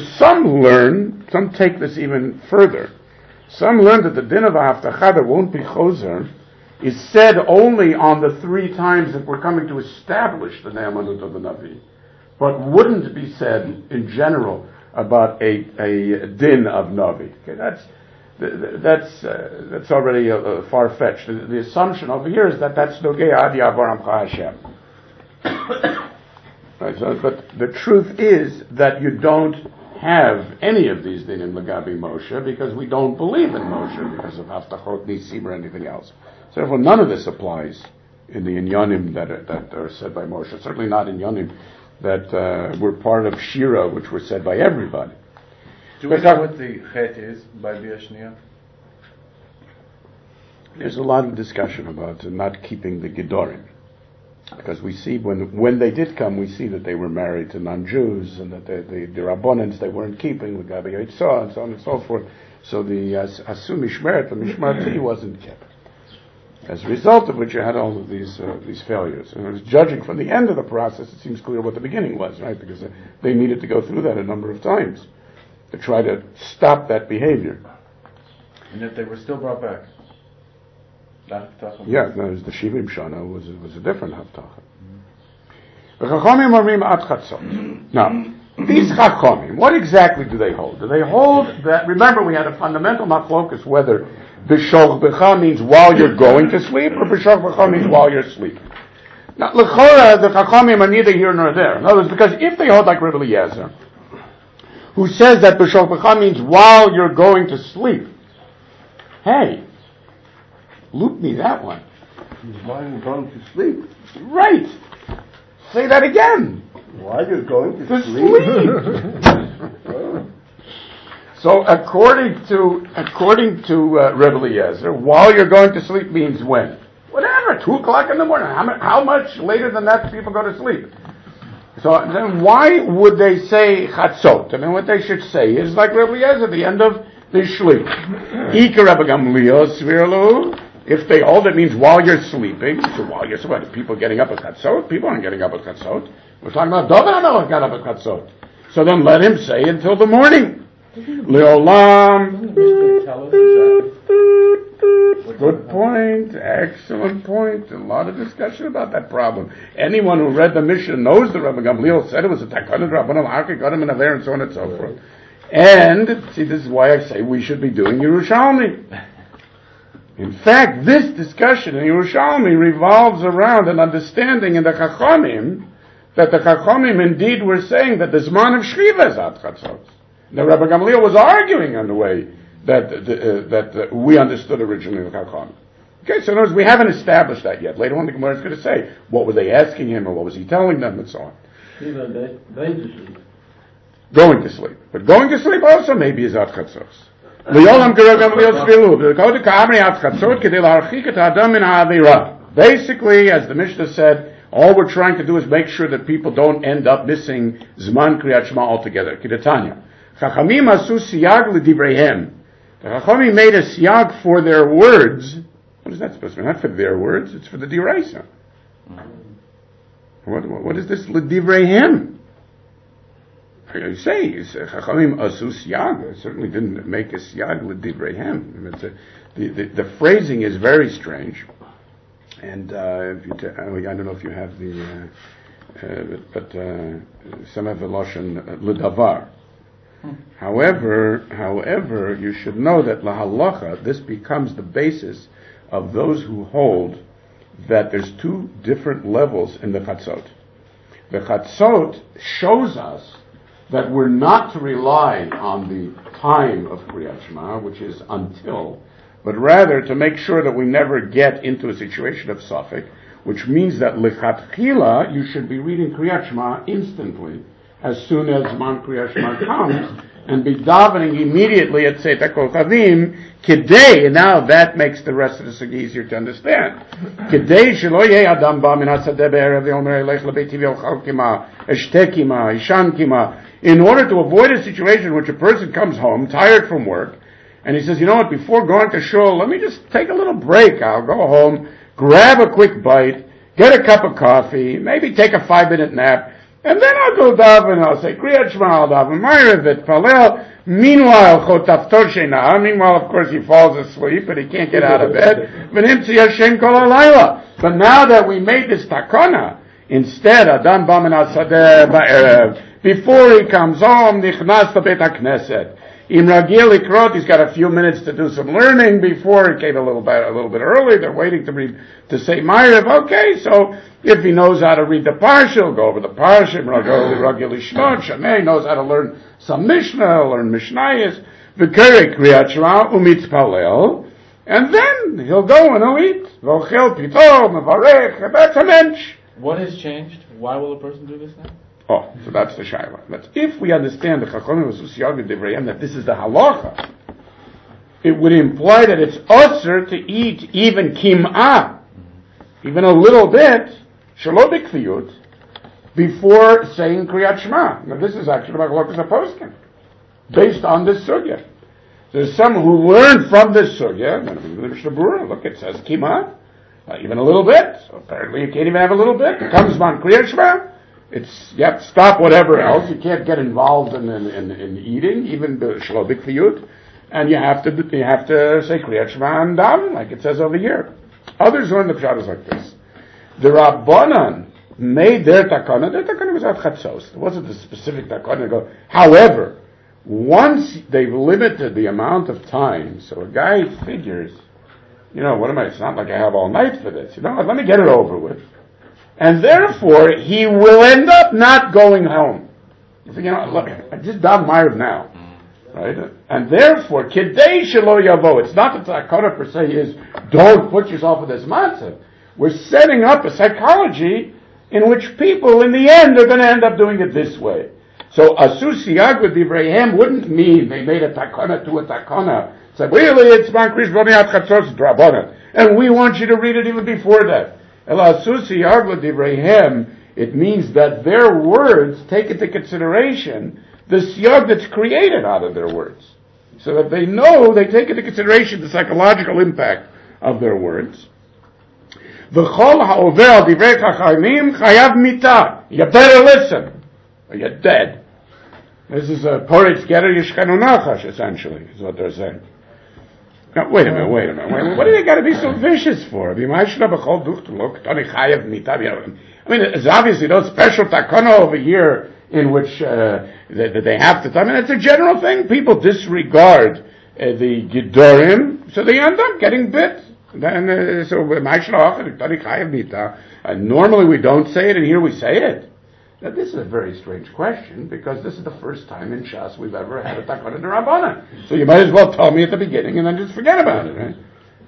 some take this even further. Some learn that the din of a Haftacha that won't be choser is said only on the 3 times that we're coming to establish the Ne'amanut of the Navi, but wouldn't be said in general about a din of Navi. Okay, that's already far-fetched. The assumption over here is that's Nogei Adi Avaramcha Hashem. Right, but the truth is that you don't have any of these dinim Lagabi Moshe because we don't believe in Moshe because of Haftachot Nisim or anything else. So therefore none of this applies in the Inyanim that are said by Moshe. Certainly not in Inyanim that were part of Shira, which were said by everybody. Do we know what the chet is by Biashnia? There's a lot of discussion about not keeping the Gedorim. Because we see when they did come, we see that they were married to non-Jews and that the Rabbonans they weren't keeping with Gabi Yitzhak and so on and so forth. So the Asu Mishmeret, the Mishmarti wasn't kept. As a result of which you had all of these failures. And it was judging from the end of the process, it seems clear what the beginning was, right? Because they needed to go through that a number of times to try to stop that behavior. And yet they were still brought back. Yeah, no, the Shivim Shana was a different Haftacha. Now, these Chachomim, what exactly do they hold? Do they hold that, remember we had a fundamental machlokus whether B'shoch B'cha means while you're going to sleep or B'shoch B'cha means while you're sleeping. Now, L'chora, the Chachomim are neither here nor there. In other words, because if they hold like Rebbe Eliezer, who says that B'shoch B'cha means while you're going to sleep, hey, loop me that one. While you're going to sleep. Right. Say that again. While you're going to sleep. So according to Rebbe Eliezer, while you're going to sleep means when? Whatever, 2 o'clock in the morning. How much later than that do people go to sleep? So then why would they say chatzot? I mean, what they should say is like Rebbe Eliezer at the end of the shliach. Ika Rebbe Gamliel svirlu. If they hold, it means while you're sleeping. So while you're sleeping, people getting up at chatzot? People aren't getting up at chatzot. We're talking about David HaMelech got up at chatzot. So then let him say until the morning. Leolam. Good point. Excellent point. A lot of discussion about that problem. Anyone who read the Mishnah knows the Rebbe Gamliel said it was a takanah Rabbanan Arki, got him in a there, and so on and so forth. And, see, this is why I say we should be doing Yerushalmi. In fact, this discussion in Yerushalmi revolves around an understanding in the Chachamim that the Chachamim indeed were saying that the Zman of Shriva is at Chatzot. The Rebbe Gamliel was arguing on the way that we understood originally in the Chacham. Okay, so in other words, we haven't established that yet. Later on, the Gemara is going to say what were they asking him, or what was he telling them, and so on. Even going to sleep. Going to sleep, but going to sleep also maybe is at chatzos. Basically, as the Mishnah said, all we're trying to do is make sure that people don't end up missing Zman Kriyat Shema altogether. Kidatanya. Chachamim asu siyag l'divreihem. The Chachamim made a siyag for their words. What is that supposed to mean? Not for their words, it's for the Diraisa. What is this l'divreihem? You say, Chachamim asu siyag. I certainly didn't make a siyag l'divreihem. The phrasing is very strange. And if you I don't know if you have the, but some have the lashon l'davar. However, you should know that lahalacha, this becomes the basis of those who hold that there's two different levels in the chatzot. The chatzot shows us that we're not to rely on the time of Kriyat Shema, which is until, but rather to make sure that we never get into a situation of suffix, which means that lechatchila, you should be reading Kriyat Shema instantly, as soon as Zman Kriyat Shema comes, and be davening immediately at Tzeitat Kol Chavim, Kedei, and now that makes the rest of the sugi easier to understand. Kedei shelo yeh adam ba min hasadeh be'erev v'yomer elech lebeiti v'yochal kima, eshteh kima, ishan kima. In order to avoid a situation in which a person comes home, tired from work, and he says, you know what, before going to shul, let me just take a little break. I'll go home, grab a quick bite, get a cup of coffee, maybe take a 5-minute nap, and then I'll go daven, I'll say, Kriyat Shema, I'll daven, Ma'ariv, Palel. Meanwhile, Chotaftor Sheina, meanwhile, of course, he falls asleep, and he can't get out of bed. But now that we made this takana, instead, Adam Bamin Asadeh Ba'erev, before he comes home, Nichnas Beit HaKnesset. In Ragil Ikrot, he's got a few minutes to do some learning before he came a little bit early. They're waiting to say Ma'ariv. Okay, so if he knows how to read the Parsha, he'll go over the Parsha. Ragil Ishnot, Shamei knows how to learn some Mishnah, learn Mishnayos. V'kerei Kriyat Shema u'mitzpalel, and then he'll go and he'll eat. V'ochel pito, mevarech, that's a mensch. What has changed? Why will a person do this now? Oh, so that's the shayla. But if we understand the Chachamim V'Susiyag V'Divrayim that this is the halacha, it would imply that it's usher to eat even kim'ah, even a little bit, shelo b'kfiyut, before saying Kriyat Shema. Now this is actually about Halakas HaPoskim, based on this sugya. There's some who learn from this sugya. The Mishnah Berurah, look, it says kim'ah, even a little bit. So apparently you can't even have a little bit. It comes on Kriyat Shema. You have to stop whatever else. You can't get involved in eating, even the shelo b'kfiyut, and you have to say Kriyat Shema and daven, like it says over here. Others learn the pshat like this. The Rabbanan made their takana. Their takana was at chatzos. It wasn't a specific takana. However, once they've limited the amount of time, so a guy figures, what am I? It's not like I have all night for this. Let me get it over with. And therefore, he will end up not going home. You think, look, I just daven Ma'ariv now. Right? And therefore, Kedei Shelo Yavo, it's not that the takana per se is, don't put yourself in this matzah. We're setting up a psychology in which people, in the end, are going to end up doing it this way. So, Asu Siyag with Divrayim wouldn't mean they made a takana to a takana. It's like, really, it's Man Krish Boniat Chatzos Drabanan. And we want you to read it even before that. It means that their words take into consideration the siyag that's created out of their words. So that they know, they take into consideration the psychological impact of their words. You better listen, or you're dead. This is a Poritz Getter Yishkanu Nachash, essentially, is what they're saying. Now, wait a minute. What do they got to be so vicious for? I mean, it's obviously no special takana over here in which that they have to. I mean, it's a general thing. People disregard the Gedorim, so they end up getting bit. Normally we don't say it, and here we say it. Now, this is a very strange question because this is the first time in Shas we've ever had a Takana D'Rabbanan. So you might as well tell me at the beginning and then just forget about it, right?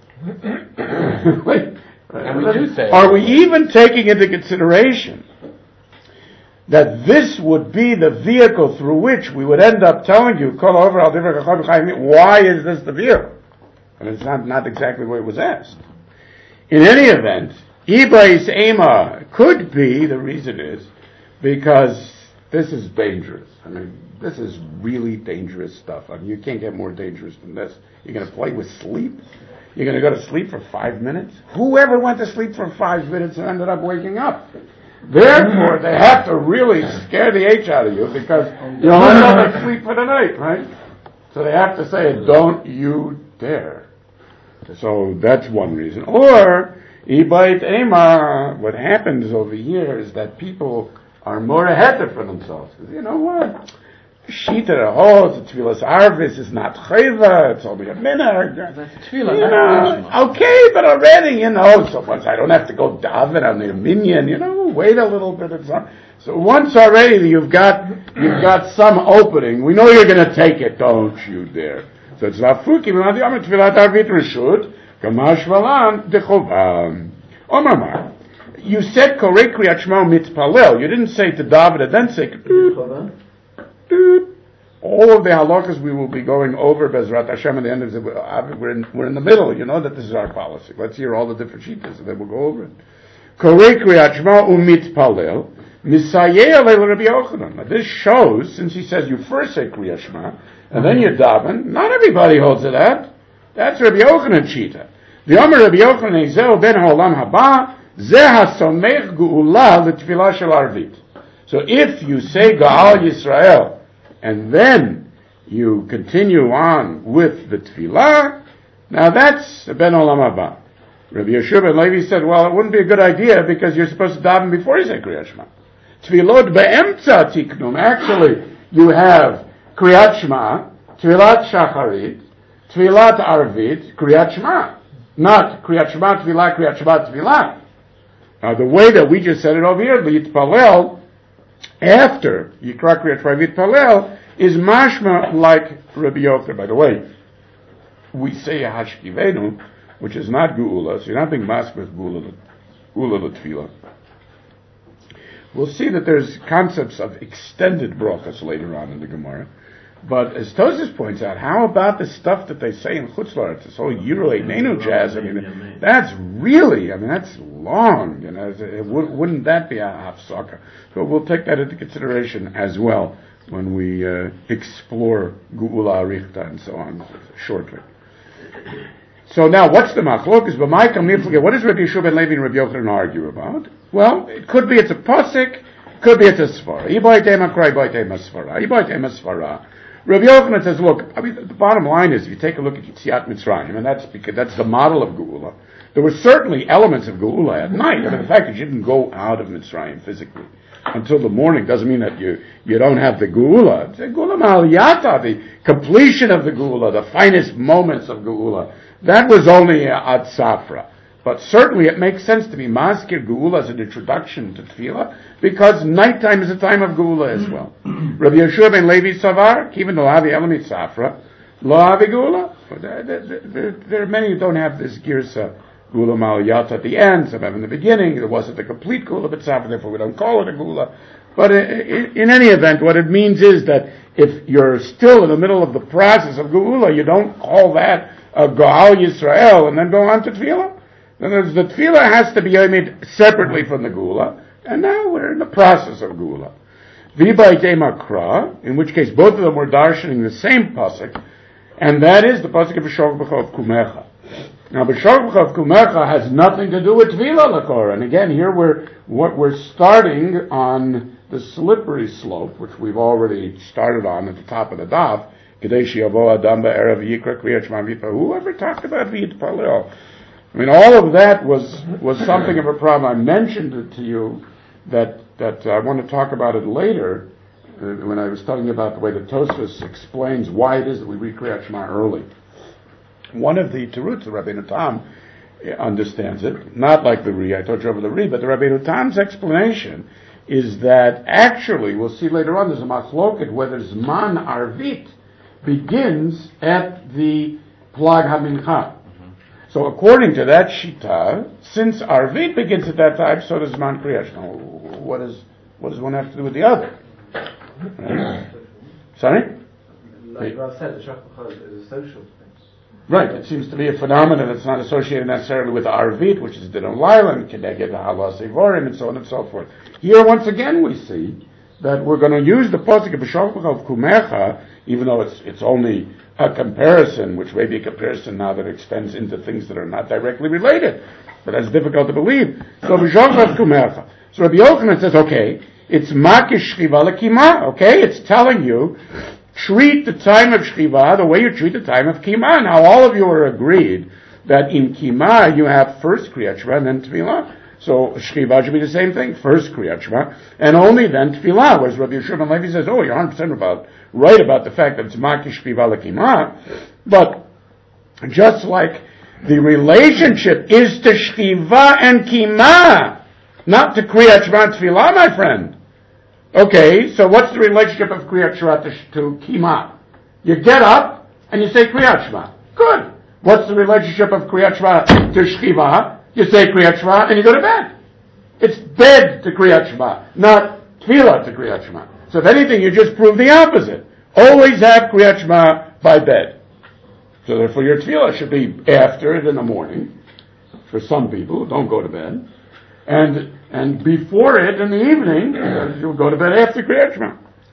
And we do say, are we even taking into consideration that this would be the vehicle through which we would end up telling you, why is this the vehicle? And it's not exactly what was asked. In any event, Ibais Ema could be, the reason is, because this is dangerous. I mean, this is really dangerous stuff. I mean, you can't get more dangerous than this. You're going to play with sleep? You're going to go to sleep for 5 minutes? Whoever went to sleep for 5 minutes and ended up waking up? Therefore, they have to really scare the H out of you because you'll end up asleep for the night, right? So they have to say, don't you dare. So that's one reason. Or, Ibait Ema, what happens over here is that people are more ahead for themselves. Because you know what? Shita holds, Tfilas Arvis is not Chayva, it's only a minhag. Okay, but already, so once I don't have to go daven on the minyan, wait a little bit. So once already you've got some opening, we know you're going to take it, don't you dare. So it's Vafuki, Tfilat Arvit Rishut, Kamash Valan, Dechovam. Omar. You said Korei Kriyat Shema Mitzpalel. You didn't say to David and then say all of the halakas we will be going over Bezrat Hashem at the end of the we're in the middle. You know that this is our policy. Let's hear all the different sheetas and then we'll go over it. Korei Kriyat Shema U'Mitzpalel Misayeh Alei Rabbi Yochanan. Now this shows, since he says you first say Kriyat Shema and then you daven, not everybody holds to that. That's Rabbi Yochanan Shita. The Omer Rabbi Yochanan Ezeu Ben Ha'olam Haba Zeh HaSomech Geula L'Tfilah Shel Arvit. So if you say Ga'al Yisrael and then you continue on with the Tfilah, now that's Ben Olam Haba. Rabbi Yeshua ben Levi said, well, it wouldn't be a good idea because you're supposed to daven before you say Kriyat Shema. Tfilot be'emtza tiknum. Actually, you have Kriyat Shema, Tfilat Shacharit, Tfilat Arvit, Kriyat Shema. Not Kriyat Shema, Tfilah, Kriyat Shema, Tfilah. Now, the way that we just said it over here, Yitpalel, after Yikra Kriyat Shema Yitpalel, is mashma like Rabbi Yochanan. By the way, we say Hashkivenu, which is not Geula, so you're not being masked with Geula L'Tfilah. We'll see that there's concepts of extended brachas later on in the Gemara. But as Tosfos points out, how about the stuff that they say in Chutz La'aretz, this whole Yirei Nenu jazz? I mean, that's really, that's long. Wouldn't that be a hafsaka? So we'll take that into consideration as well when we explore Geula Arichta and so on shortly. So now, what's the machlokas? What does Rabbi Yeshua ben Levi and Rabbi Yochanan argue about? Well, it could be it's a pasuk, could be it's a svara. Rabbi Yochanan says, look, the bottom line is, if you take a look at Yetziat Mitzrayim, and that's because that's the model of Geula, there were certainly elements of Geula at night. The fact that you didn't go out of Mitzrayim physically until the morning doesn't mean that you don't have the Geula. It's a Geula Ma'aliyata, the completion of the Geula, the finest moments of Geula. That was only at Safra. But certainly it makes sense to be Maskir Geula as an introduction to Tefillah, because nighttime is a time of Geula as well. Rabbi Yeshua ben Levi Savar, Kivan lo havi elamit Safra, lo havi Geula. There are many who don't have this Girsa Geula Ma'aliyat at the end, some have in the beginning. It wasn't the complete Geula but Safra, therefore we don't call it a Geula. But in any event, what it means is that if you're still in the middle of the process of Geula, you don't call that a Ga'al Yisrael and then go on to Tefillah. In other words, the Tefillah has to be made separately from the Geula, and now we're in the process of Geula. V'baytei Makra, in which case both of them were darshaning the same pasuk, and that is the pasuk of B'shog B'chov Kumecha. Now, B'shog B'chov Kumecha has nothing to do with Tefillah L'Kor, and again, here we're starting on the slippery slope, which we've already started on at the top of the daf. Whoever talked about V'yitpalel? All of that was something of a problem. I mentioned it to you that I want to talk about it later when I was talking about the way that Tosfos explains why it is that we read Kriyat Shema early. One of the Teruts, the Rabbeinu Tam understands it, not like the Ri, I told you over the Ri, but the Rabbeinu Tam's explanation is that actually, we'll see later on, there's a machloket whether Zman Arvit begins at the Plag HaMincha. So according to that Shita, since Arvit begins at that time, so does Zman Kriyash. Now, what does one have to do with the other? Right? Sorry? Like Rav said, the Shach is a social thing. Right, it seems to be a phenomenon that's not associated necessarily with Arvit, which is Dinam Laila, and Keneged Halas Evorim, and so on and so forth. Here, once again, we see that we're going to use the Pasuk of B'Sholchach of Kumecha, even though it's only a comparison, which may be a comparison now that extends into things that are not directly related, but that's difficult to believe. So B'Sholchach of Kumecha. So Rabbi Yochanan says, okay, it's Makish Shchiva L'Kima, okay, it's telling you, treat the time of Shchiva the way you treat the time of Kima. Now, all of you are agreed that in Kima you have first Kriyat Shema and then Tefillah. So Shchiva should be the same thing, first Kriyat Shema, and only then Tefillah. Whereas Rabbi Yeshua ben Levi says, oh, you're 100% right about the fact that it's Maki Shchiva L'Kima, but just like the relationship is to Shchiva and Kima, not to Kriyat Shema and Tefillah, my friend. Okay, so what's the relationship of Kriyat Shema to Kima? You get up and you say Kriyat Shema. Good. What's the relationship of Kriyat Shema to Shchiva? You say Kriyat Shema and you go to bed. It's bed to Kriyat Shema, not Tefillah to Kriyat Shema. So if anything, you just prove the opposite. Always have Kriyat Shema by bed. So therefore your Tefillah should be after it in the morning, for some people who don't go to bed. And before it in the evening, you'll go to bed after Kriyat Shema.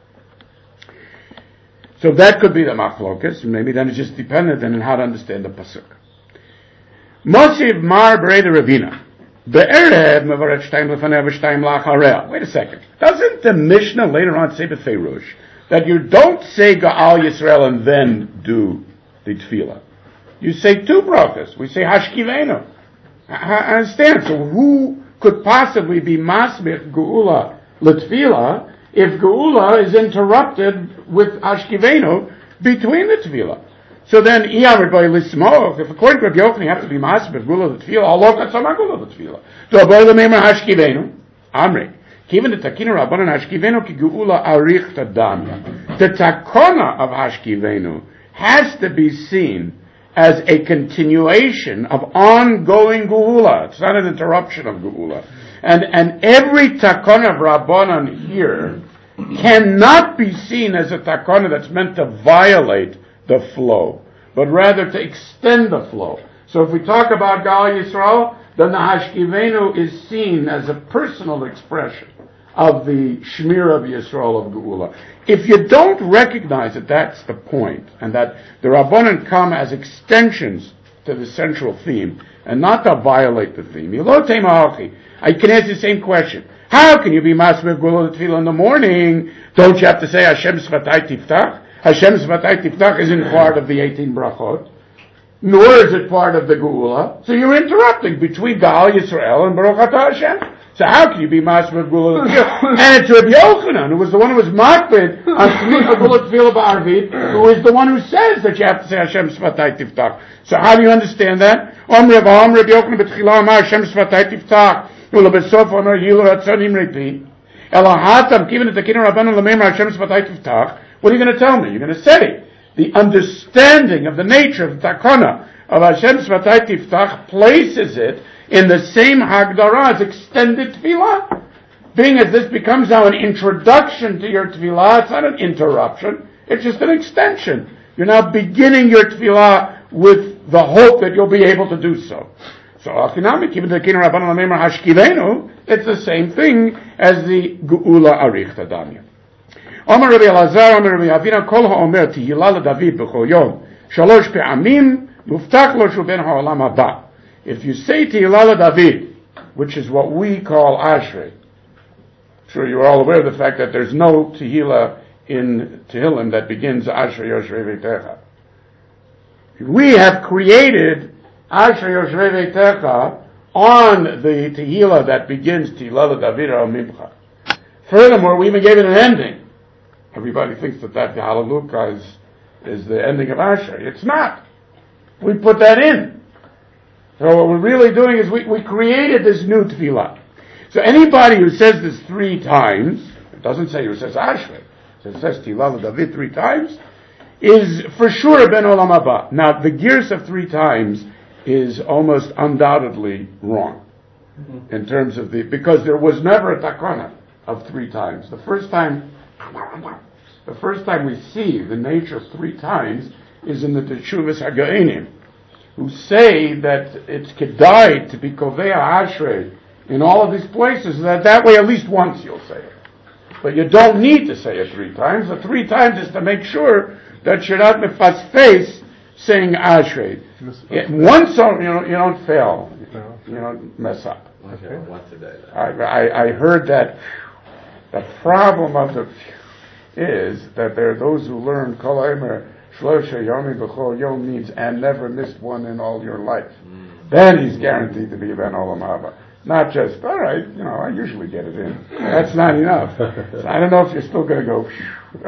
So that could be the machlokas, and maybe then it's just dependent on how to understand the pasuk. Mosiv Mar Breda Ravina. Be'erev mevaret shtayim lefaneh v'shtayim la'achareh. Wait a second. Doesn't the Mishnah later on say b'feirush that you don't say Ga'al Yisrael and then do the tefillah? You say two brachas. We say Hashkivenu. I understand. So who could possibly be masmich geula l'tefillah if geula is interrupted with Hashkivenu between the tefillah? So then, if according to Rabbi Yochanan you have to be masmich geula l'tefillah, Allah katzama geula l'tefillah. So abai l'meimer Hashkivenu, Amri. Given the takina rabbanan Hashkivenu ki geula arich tadamya. The takona of Hashkivenu has to be seen as a continuation of ongoing geula. It's not an interruption of geula. And every takana of Rabbanan here cannot be seen as a takana that's meant to violate the flow, but rather to extend the flow. So if we talk about Gal Yisrael, then the Hashkivenu is seen as a personal expression of the Shmir of Yisrael of geula. If you don't recognize that that's the point, and that the Rabbanan come as extensions to the central theme, and not to violate the theme, I can ask the same question. How can you be masmech geula l'tefillah in the morning? Don't you have to say Hashem Svatai Tiftach? Hashem Svatai Tiftach isn't part of the 18 brachot, nor is it part of the geula. So you're interrupting between Gal Yisrael and Baruch Atah Hashem. So how can you be masmech geula l'tefillah? And it's Rabbi Yochanan, who was the one who was makbid on Smicha geula l'tefillah ba'arvit, who is the one who says that you have to say Hashem Svatai Tiftach. So how do you understand that? Rabbi Yochanan b'tchila amar Hashem Svatai Tiftach. What are you going to tell me? You're going to say the understanding of the nature of the takana of Hashem Svatai Tiftach places it in the same hagdara as extended tefillah. Being as this becomes now an introduction to your tefillah, it's not an interruption, it's just an extension. You're now beginning your tefillah with the hope that you'll be able to do so. So, it's the same thing as the Geula Arich Tadamya. Omer Rabbi Elazar, Omer Rabbi Avina, Kol HaOmer Tehillah LeDavid B'chol Yom, Shalosh Pe'amim, Muftach Lo Shu Ben HaOlam Haba. If you say Tehillah LeDavid, which is what we call Ashrei, I'm sure you're all aware of the fact that there's no Tehillah in Tehillim that begins Ashrei Yoshrei Veitecha. We have created Ashrei Yoshrei Veitecha on the Tehillah that begins Tehillah LeDavid Al Mimcha. Furthermore, we even gave it an ending. Everybody thinks that the Hallelujah is the ending of Ashrei. It's not. We put that in. So what we're really doing is we created this new Tefillah. So So anybody who says this 3 times, it doesn't say who says Ashrei, it says Tilal David 3 times, is for sure a Ben Olam Haba. Now, the gears of 3 times is almost undoubtedly wrong in terms of because there was never a takana of 3 times. The first time we see the nature of 3 times is in the Teshuvas HaGe'enim, who say that it's kedai to be kovea Ashrei in all of these places, that way at least once you'll say it. But you don't need to say it 3 times. The 3 times is to make sure that you're not mefasfes saying Ashrei. Once you don't fail. You don't mess up. Okay. Once a day. I heard that the problem of is that there are those who learn Kol Omer Shlosha Yomi B'chol Yom means and never missed one in all your life. Then he's guaranteed to be Ben Olam Haba. Not just, all right, I usually get it in. That's not enough. So I don't know if you're still going to go.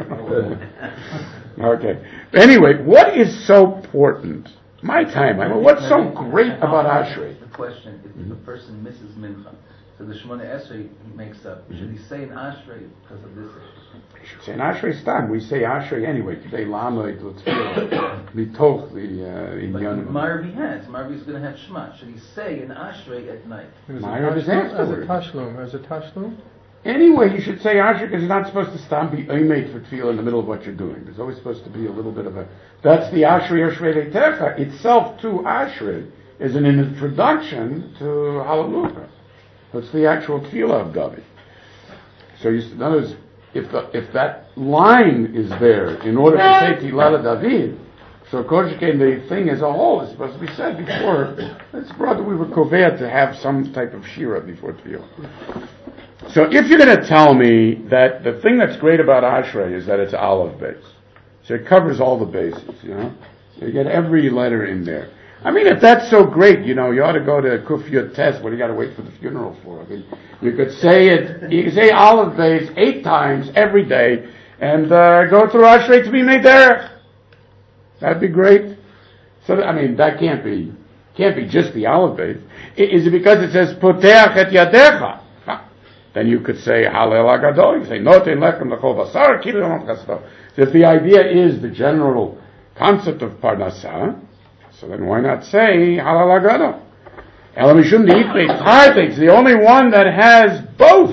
Okay. But anyway, what is so important? My time. What's so great about Ashrei? The question: if a person misses mincha, so the Shemona Esrei he makes up. Should he say an Ashrei because of this issue? You should say an Ashrei stam. We say Ashrei anyway. Today, Lamed, Mitoch, the Inyan. Marvi has. Marvi is going to have Shema. Should he say an Ashrei at night? Marvi is afterwards. As a tashlum. Anyway, you should say Ashrei because you're not supposed to stam be oimeit for tefillah in the middle of what you're doing. There's always supposed to be a little bit of a. That's the Ashrei Leitecha. Itself to Ashrei is an introduction to Hallelujah. That's the actual tefillah of David. So in other words, if that line is there in order to say Tilala David, so Koshken, the thing as a whole is supposed to be said before. It's brought that we were koveat to have some type of shira before tefillah. So if you're going to tell me that the thing that's great about Ashrei is that it's olive base, so it covers all the bases, you get every letter in there. I mean, if that's so great, you ought to go to Kufiyot Test. What do you got to wait for the funeral for? I mean, you could say it. You could say olive base 8 times every day, and go through Ashrei to be made there. That'd be great. So that can't be just the olive base. Is it because it says Poteach et Yadecha? Then you could say Halel Agadol. You say Noten Lechem Lechol Basar Kilom Chasto. So if the idea is the general concept of Parnasah, so then why not say Halal Agadol? Elamishum Deitbeitz, the only one that has both.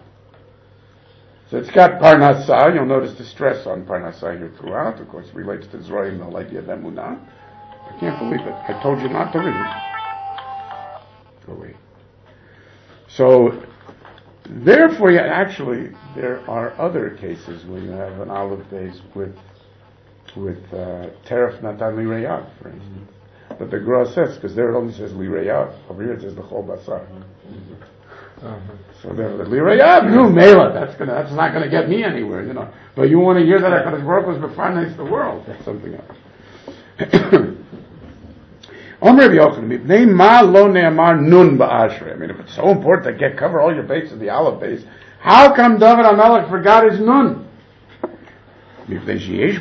So it's got Parnasah. You'll notice the stress on Parnasah here throughout. Of course, relates to Zroim Noladi Emunah. I can't believe it. I told you not to read it. Go away. So, therefore, there are other cases where you have an olive base with Teref Natan Lireyav, for instance. But the Gra says, because there it only says Lireyav. Over here it says the Chol Basar. So there, the Lireyav, Mela, that's not going to get me anywhere, But you want to hear that HaKadosh Baruch Hu was befarnes the world. That's something else. Omer Yochanan, Mipnei Ma Lo Ne'amar Nun Ba'ashrei. I mean, if it's so important to cover all your bases of the olive base, how come David HaMelech forgot his Nun? We're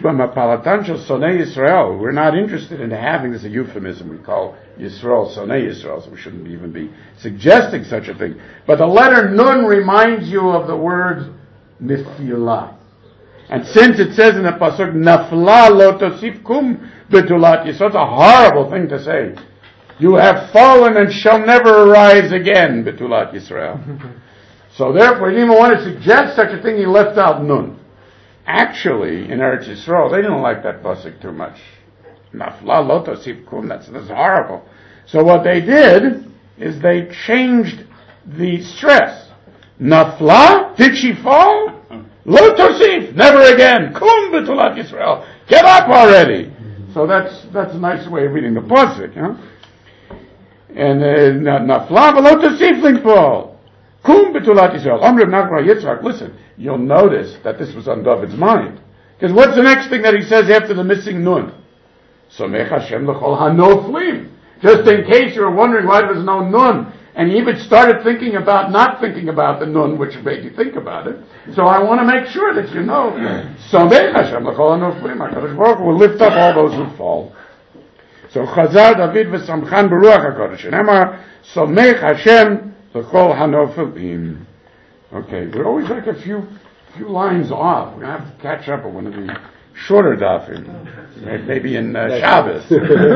not interested in having this a euphemism we call Yisrael, Sonei Yisrael, so we shouldn't even be suggesting such a thing. But the letter Nun reminds you of the word Nifilah. And since it says in the Pasuk, Nafla lo tosif kum betulat Yisrael, it's a horrible thing to say. You have fallen and shall never arise again, betulat Yisrael. So therefore, he didn't even want to suggest such a thing, he left out Nun. Actually, in Eretz Yisrael, they didn't like that pasuk too much. Nafla lo tosif kum, that's horrible. So what they did is they changed the stress. Nafla, did she fall? Lo tosif, never again. Kum betulat Yisrael, get up already. So that's a nice way of reading the pasuk, And Nafla lo tosif linkpol. Kum betulat Yisrael. Amr Nachman Yitzchak. Listen, you'll notice that this was on David's mind. Because what's the next thing that he says after the missing nun? Somech Hashem l'chol hanoflim. Just in case you're wondering why there's no nun. And he even started thinking about not thinking about the nun, which made you think about it. So I want to make sure that you know. Somech Hashem l'chol hanoflim. HaKadosh Baruch Hu will lift up all those who fall. So Chazar David v'samchan beruach HaKadosh. And Emar, Somech Hashem L'chol hanofilim. Okay, we're always like a few lines off. We're going to have to catch up on one of the shorter dafim. Maybe in Shabbos.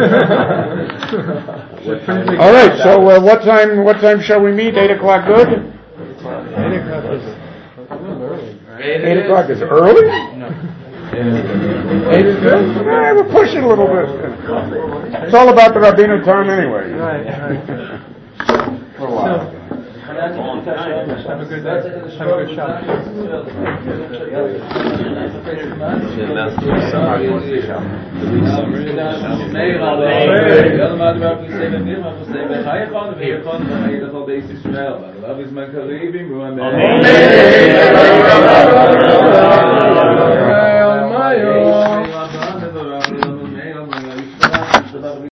All right, so what time shall we meet? 8 o'clock good? 8 o'clock is early. 8 o'clock is early? No. 8 is good? We're pushing a little bit. It's all about the Rabbeinu time anyway. Right. For a while. Have a good day. Have a good Shabbos. Amen.